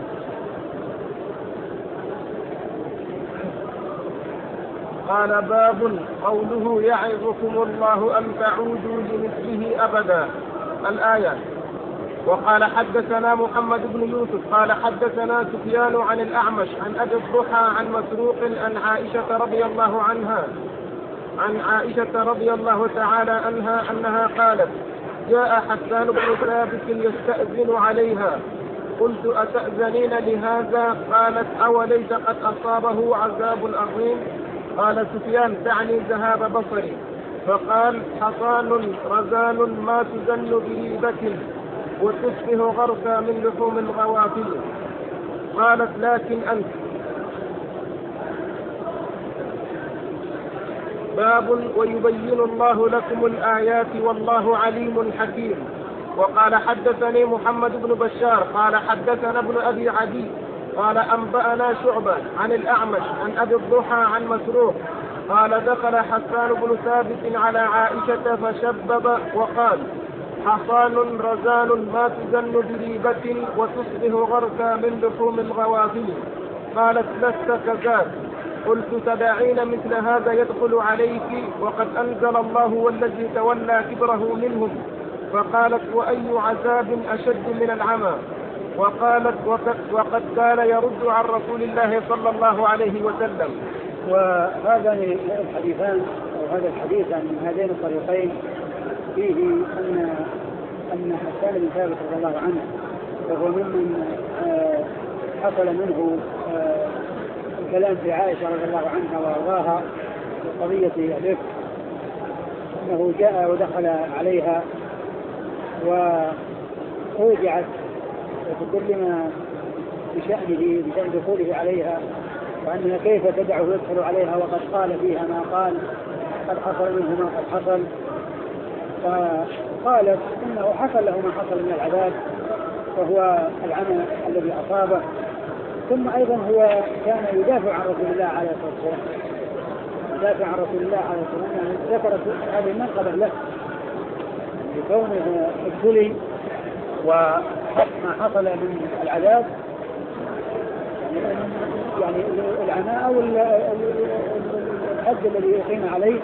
قال باب قوله يعظكم الله أن تعودوا لمثله أبدا الآية. وقال حدثنا محمد بن يوسف قال حدثنا سفيان عن الأعمش عن أبي الضحى عن مسروق عن عائشة رضي الله عنها عن عائشة رضي الله تعالى عنها أنها قالت جاء حسان بن ثابت يستأذن عليها قلت أتأذنين لهذا؟ قالت أوليس قد أصابه عذاب عظيم؟ قال سفيان تعني ذهاب بصري. فقال حصان رزان ما تزن بريبة وتصبح غرفا من لحوم الغوافل. قالت لكن أنت. باب ويبين الله لكم الآيات والله عليم حكيم. وقال حدثني محمد بن بشار قال حدثنا ابن أبي عدي قال أنبأنا شعبة عن الأعمش عن أبي الضحى عن مسروق قال دخل حسان بن ثابت على عائشة فشبب وقال حصان رزان ما تزن بريبة وتصبح غرفا من لحوم الغوافل. قالت لست كذاك. قلت تدعين مثل هذا يدخل عليك وقد أنزل الله والذي تولى كبره منهم. فقالت وأي عذاب أشد من العمى؟ وقالت وقد, وقد كان يرد عن رسول الله صلى الله عليه وسلم. وهذان الحديثان أو هذا الحديث من هذين الطريقين فيه أن أن حسان بن ثابت رضي الله عنه وهو ممن حصل منه الكلام في عائشة رضي الله عنها وأرضاها في قضية الإفك، أنه جاء ودخل عليها وأوجعت وتكلم بشأنه بشأن دخوله عليها وأنها كيف تدعه يدخل عليها وقد قال فيها ما قال قد حصل منه ما قد حصل. فقالت إنه حصل له ما حصل من العذاب وهو العمى الذي أصابه، ثم أيضا هو كان يدافع عن رسول الله عليه الصلاة والسلام يدافع عن رسول الله عليه الصلاة والسلام، يعني ذكرت هذه المنقبة له بكونه ابتلي وما حصل من العذاب يعني العناء أو الحد الذي يقيم عليه،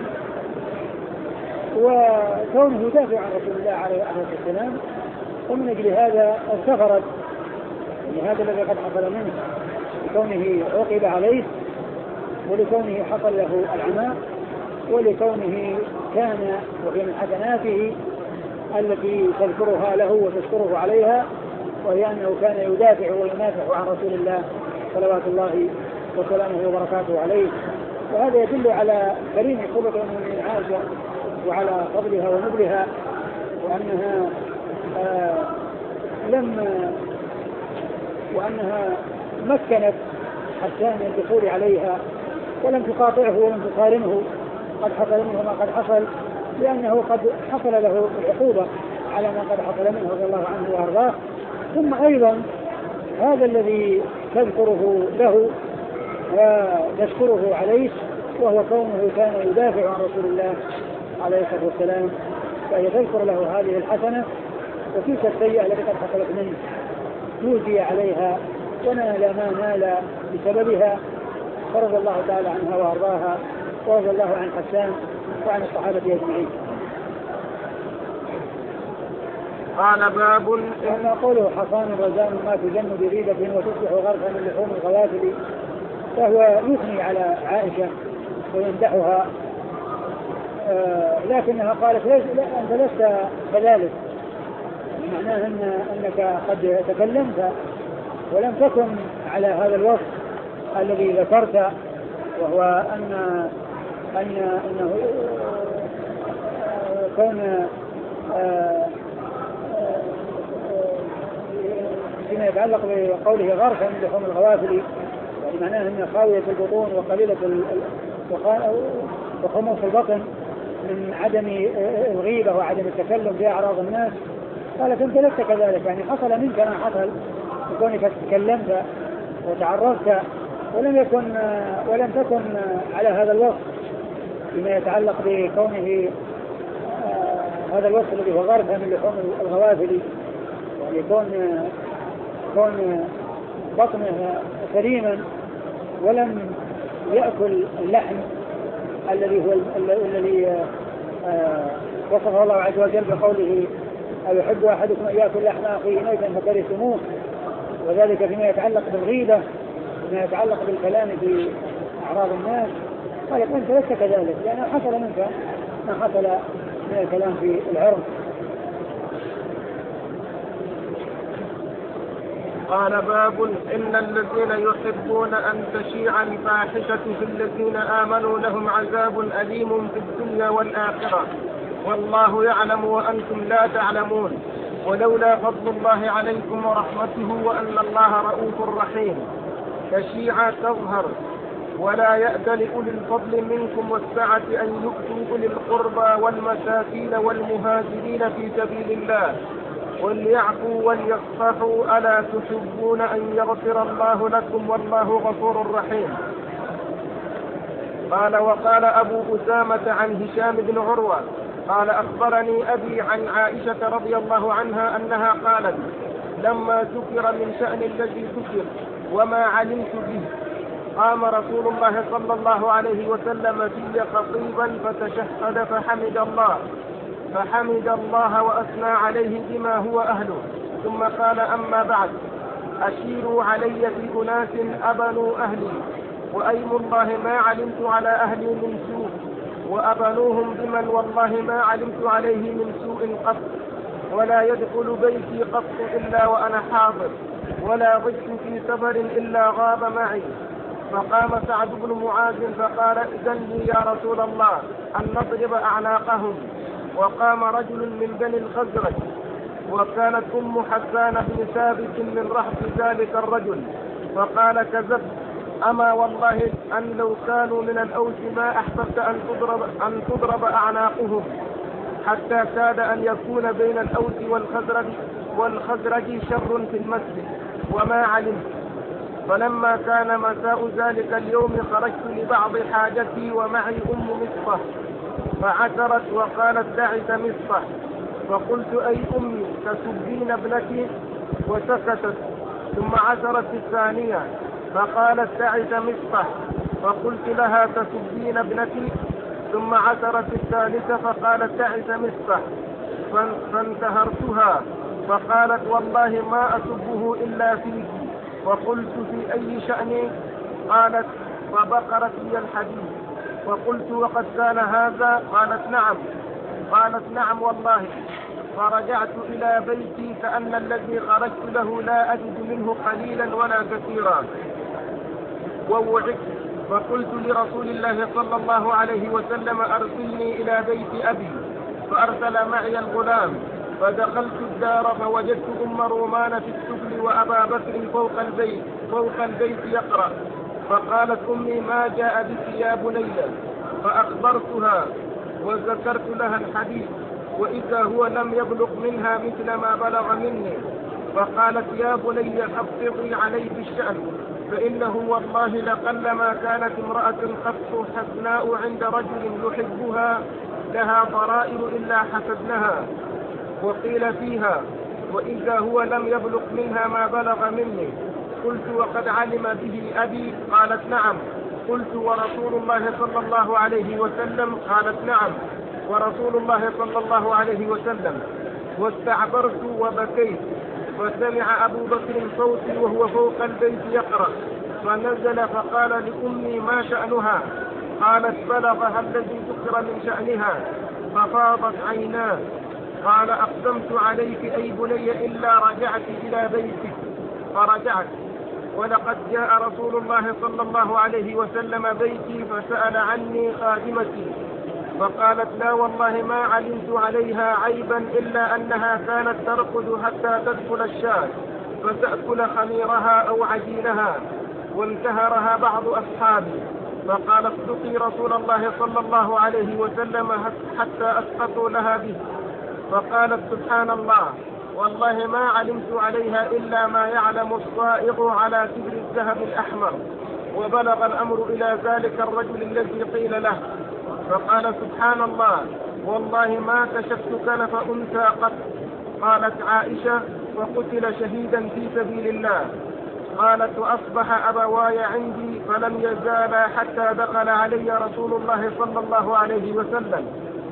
وكونه يدافع عن رسول الله عليه الصلاة والسلام. ومن أجل هذا استغرب لهذا الذي قد حصل منه لكونه عوقب عليه ولكونه حصل له العمى ولكونه كان وفي من حسناته التي تذكرها له وتشكره عليها وهي أنه كان يدافع وينافع عن رسول الله صلوات الله وسلامه وبركاته عليه. وهذا يدل على كريم خلق من عائشة وعلى فضلها ونبلها، وأنها آه لما وأنها مكنت حسان من الدخول عليها ولم تقاطعه ولم تقارنه قد حصل منه ما قد حصل، لأنه قد حصل له العقوبة على ما قد حصل منه رضي الله عنه وأرضاه. ثم أيضا هذا الذي تذكره له وتشكره عليه، وهو كونه كان يدافع عن رسول الله عليه الصلاة والسلام، فهي تذكر له هذه الحسنة وتلك السيئة التي قد حصلت منه توفي عليها ونال ما نال بسببها، فرض الله تعالى عنها وأرضاها، ورضي الله عن حسان وعن الصحابة أجمعين. قال باب أما قوله حصان رزان ما تجن بريدة وتصبح غرفا من لحوم الغوافل، فهو يثني على عائشة ويمدحها، آه لكنها قالت لا أنت لست كذلك، معناه أن أنك قد تكلمت ولم تكن على هذا الوصف الذي ذكرت، وهو أن أن أنه كون فيما يتعلق بقوله غرفا من لحوم الغوافل، يعني معناه أن خاوية البطون وقليلة وخموس البطن من عدم الغيبة وعدم التكلم بأعراض الناس. قالت أنت لست كذلك، يعني حصل منك ما حصل كونك تكلمت وتعرضت ولم يكن ولم تكن على هذا الوصف فيما يتعلق بكونه آه هذا الوصف الذي هو غرفا من لحوم الغوافل، يعني كون كون بطنه سليما ولم يأكل اللحم الذي هو الذي آه وصفه الله عز وجل بقوله أو يحب أحدكم أن يأكل لحم أخيه ميتا فكرهتموه، وذلك فيما يتعلق بالغيبة، فيما يتعلق بالكلام في أعراض الناس. قالت أنت لست كذلك، لأنه حصل منك ما حصل من الكلام في العرض. قال باب إن الذين يحبون أن تشيع الفاحشة في الذين آمنوا لهم عذاب أليم في الدنيا والآخرة والله يعلم وأنتم لا تعلمون ولولا فضل الله عليكم ورحمته وأن الله رؤوف رحيم. تشيع تظهر ولا يأت لأولي الفضل منكم والسعة أن يؤتوا أولي القربى والمساكين والمهاجرين في سبيل الله وليعفوا وليصفحوا ألا تحبون أن يغفر الله لكم والله غفور رحيم. قال وقال أبو أسامة عن هشام بن عروة قال أخبرني أبي عن عائشة رضي الله عنها أنها قالت لما ذكر من شأن الذي ذكر وما علمت به قام رسول الله صلى الله عليه وسلم في خطيبا فتشهد فحمد الله فحمد الله وأثنى عليه بما هو أهله ثم قال أما بعد أشيروا علي في أناس أبنوا أهلي وأيم الله ما علمت على أهلي من سوء وأبنوهم بمن والله ما علمت عليه من سوء قط ولا يدخل بيتي قط إلا وأنا حاضر ولا ضجت في سفر إلا غاب معي. فقام سعد بن معاذ فقال إذن لي يا رسول الله أن نضرب أعناقهم. وقام رجل من بني الخزرج وكانت أم حسان بن ثابت من رحب ذلك الرجل فقال كذبت أما والله أن لو كانوا من الأوس ما أحببت أن تضرب, أن تضرب أعناقهم حتى كاد أن يكون بين الأوس والخزرج, والخزرج شر في المسجد وما علمت. فلما كان مساء ذلك اليوم خرجت لبعض حاجتي ومعي أم مصطح فعثرت وقالت دعت مصطح فقلت أي أمي تسبين ابنتي وسكتت ثم عثرت الثانية فقالت دعت مصطح فقلت لها تسبين ابنتي ثم عثرت الثالثة فقالت دعت مصطح فانتهرتها فقالت والله ما أسبه إلا فيك. وقلت في أي شأن؟ قالت فبقرت لي الحديث وقلت وقد كان هذا؟ قالت نعم. قالت نعم والله. فرجعت إلى بيتي كأن الذي خرجت له لا أجد منه قليلا ولا كثيرا ووعدت فقلت لرسول الله صلى الله عليه وسلم أرسلني إلى بيت أبي فأرسل معي الغلام فدخلت الدار فوجدت أم رومان في السفل وأبا بكر فوق البيت فوق البيت يقرأ فقالت أمي ما جاء بك يا بني؟ فأخبرتها وذكرت لها الحديث وإذا هو لم يبلغ منها مثل ما بلغ مني فقالت يا بني أبطئي عليه بالشأن، فإنه والله لقلما كانت امرأة قط حسناء عند رجل يحبها لها ضرائر إلا حسدنها. وقيل فيها وإذا هو لم يبلغ منها ما بلغ مني. قلت وقد علم به أبي؟ قالت نعم. قلت ورسول الله صلى الله عليه وسلم؟ قالت نعم ورسول الله صلى الله عليه وسلم. واستعبرت وبكيت، فسمع أبو بكر صوتي وهو فوق البيت يقرأ، فنزل فقال لأمي ما شأنها؟ قالت بلغها الذي ذكر من شأنها، ففاضت عيناه. قال أقسمت عليك أي بني إلا رجعت إلى بيتك، فرجعت. ولقد جاء رسول الله صلى الله عليه وسلم بيتي فسأل عني خادمتي، فقالت لا والله ما علمت عليها عيبا إلا أنها كانت ترقد حتى تدخل الشاة فتأكل خميرها أو عجينها. وانتهرها بعض أصحابي، فقال اصدقي رسول الله صلى الله عليه وسلم حتى أسقطوا لها به. فقالت سبحان الله والله ما علمت عليها إلا ما يعلم الصائغ على كبر الذهب الأحمر. وبلغ الأمر إلى ذلك الرجل الذي قيل له، فقال سبحان الله والله ما كشفت كنف أنثى قط. قالت عائشة وقتل شهيدا في سبيل الله. قالت وأصبح أبواي عندي فلم يزالا حتى دخل علي رسول الله صلى الله عليه وسلم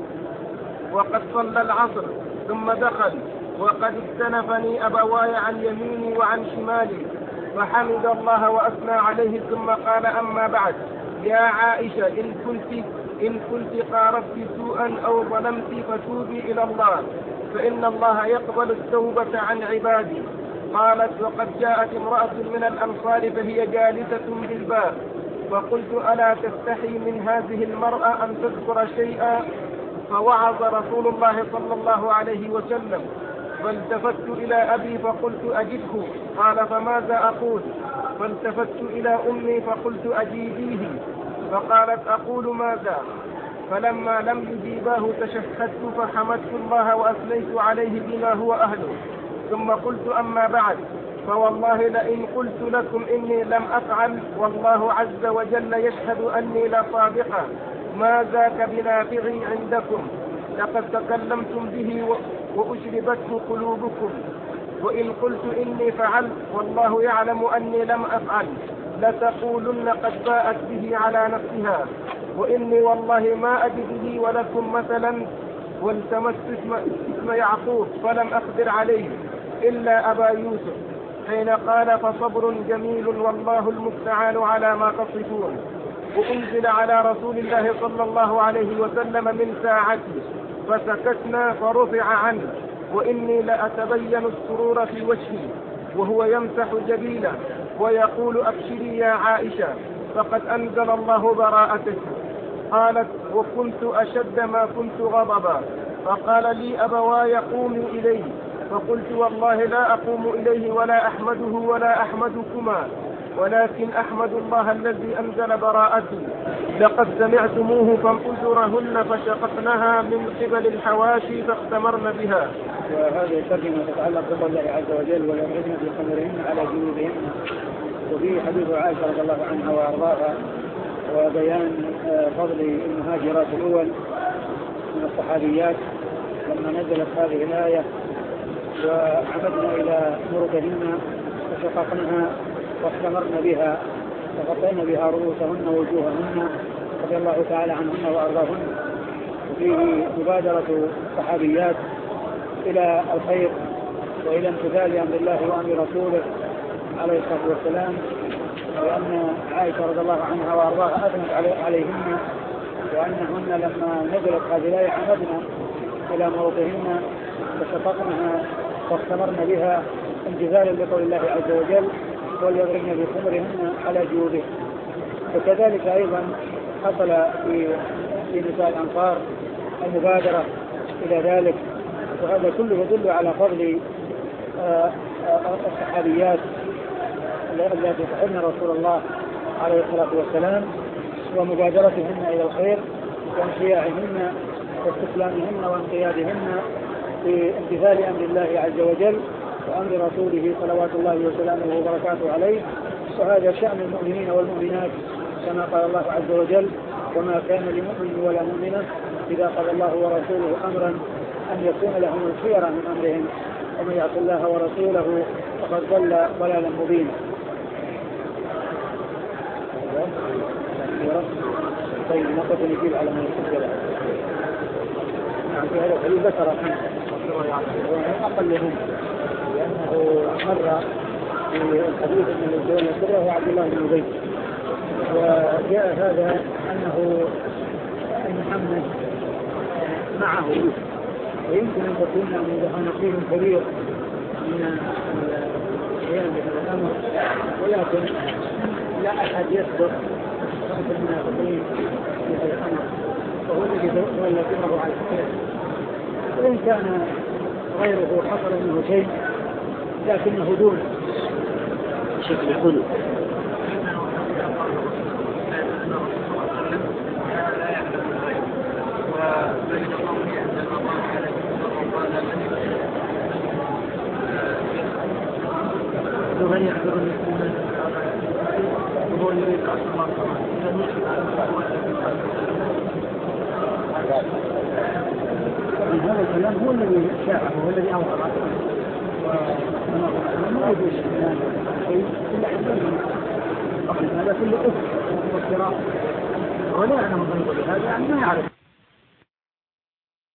وقد صلى العصر ثم دخل، وقد استنفني أبواي عن يميني وعن شمالي، فحمد الله وأثنى عليه ثم قال أما بعد يا عائشة إن كنت إن كنت قاربت سوءا أو ظلمت فتوبي إلى الله فإن الله يقبل التوبة عن عبادي. قالت وقد جاءت امرأة من الأنصار فهي جالسة بالباب، فقلت ألا تستحي من هذه المرأة أن تذكر شيئا؟ فوعظ رسول الله صلى الله عليه وسلم. فالتفت إلى أبي فقلت أجده. قال فماذا أقول؟ فالتفت إلى أمي فقلت أجيبيه. فقالت أقول ماذا؟ فلما لم يجيباه تشهدت فحمدت الله وأثنيت عليه بما هو أهله، ثم قلت أما بعد فوالله لئن قلت لكم إني لم أفعل والله عز وجل يشهد أني لصادقة ما ذاك بنافعي عندكم، لقد تكلمتم به وأشربته قلوبكم. وإن قلت إني فعلت والله يعلم أني لم أفعل لتقولن قد باءت به على نفسها، وإني والله ما أجد لي ولكم مثلا. والتمست اسم, اسم يعقوب فلم أقدر عليه إلا أبا يوسف، حين قال فصبر جميل والله المستعان على ما تصفون. وأنزل على رسول الله صلى الله عليه وسلم من ساعتي فسكتنا فرفع عنه، وإني لأتبين السرور في وجهي وهو يمسح جبينه ويقول أبشري يا عائشة فقد أنزل الله براءتك. قالت وكنت أشد ما كنت غضبا، فقال لي أبواي قومي إليه، فقلت والله لا أقوم إليه ولا أحمده ولا أحمدكما ولكن أحمد الله الذي أنزل براءتي. لقد سمعتموه فانظرهن فشققنها من قبل الحواشي فاختمرن بها. وهذه الترجمة تتعلق بقول الله عز وجل ويخرجن في خمرهن على جنوبهن، وفيه حديث عائشة رضي الله عنها وأرضاها وبيان فضل المهاجرات الأول من الصحابيات لما نزلت هذه الآية وعمدنا إلى مرضهن فشققنها واختمرن بها وغطينا بها رؤوسهن ووجوههن رضي الله تعالى عنهن وأرضاهن. وفيه مبادرة الصحابيات إلى الخير وإلى امتثال أمر الله وأمر رسوله عليه الصلاة والسلام، وأن عائشة رضي الله عنها وأرضاها أثنت عليهن وأنهن لما نزلت هذه الآية عمدنا إلى موضعهن فشققناها واختمرن بها امتثالا لقول الله عز وجل وليضربن بخمرهن على جيوبهن. وكذلك أيضا حصل في في نساء الأنصار المبادرة إلى ذلك، وهذا كله يدل على فضل الصحابيات التي تحبن رسول الله عليه الصلاة والسلام ومبادرتهن إلى الخير وانشياعهن واستسلامهن وانقيادهن في امتثال أمر الله عز وجل وأمر رسوله صلوات الله وسلامه وبركاته عليه. وهذا شأن المؤمنين والمؤمنات كما قال الله عز وجل: وما كان لمؤمن ولا مؤمنة إذا قضى الله ورسوله أمرا أن يكون لهم الخيرة من أمرهم ومن يعص الله ورسوله فقد ضل ضلالا مبينا. طيب نقص نجيب على من يسجل. نعم في هذا الحديث ذكر خمسة أقلهم لأنه مر في الحديث أن الزوال يسره هو عبد الله بن زيد. وجاء هذا أنه محمد معه ويمكن أن تكون عنده نصيب كبير من القيام بهذا الأمر، ولكن لا أحد يصدق رأس المنافقين في هذا الأمر، وهو الذي تولى أمره على الخير. وإن كان غيره حصل منه شيء لكنه دون بشكل حلو. ومن يحضر المسلمين وهو يريد أصلا هذا الكلام هو الذي شاعه هو الذي أوقع وما يجوز شيء إلا حسن هذا كله أفضل وافتراء ولا أنا مضيب بهذا يعني ما يعرف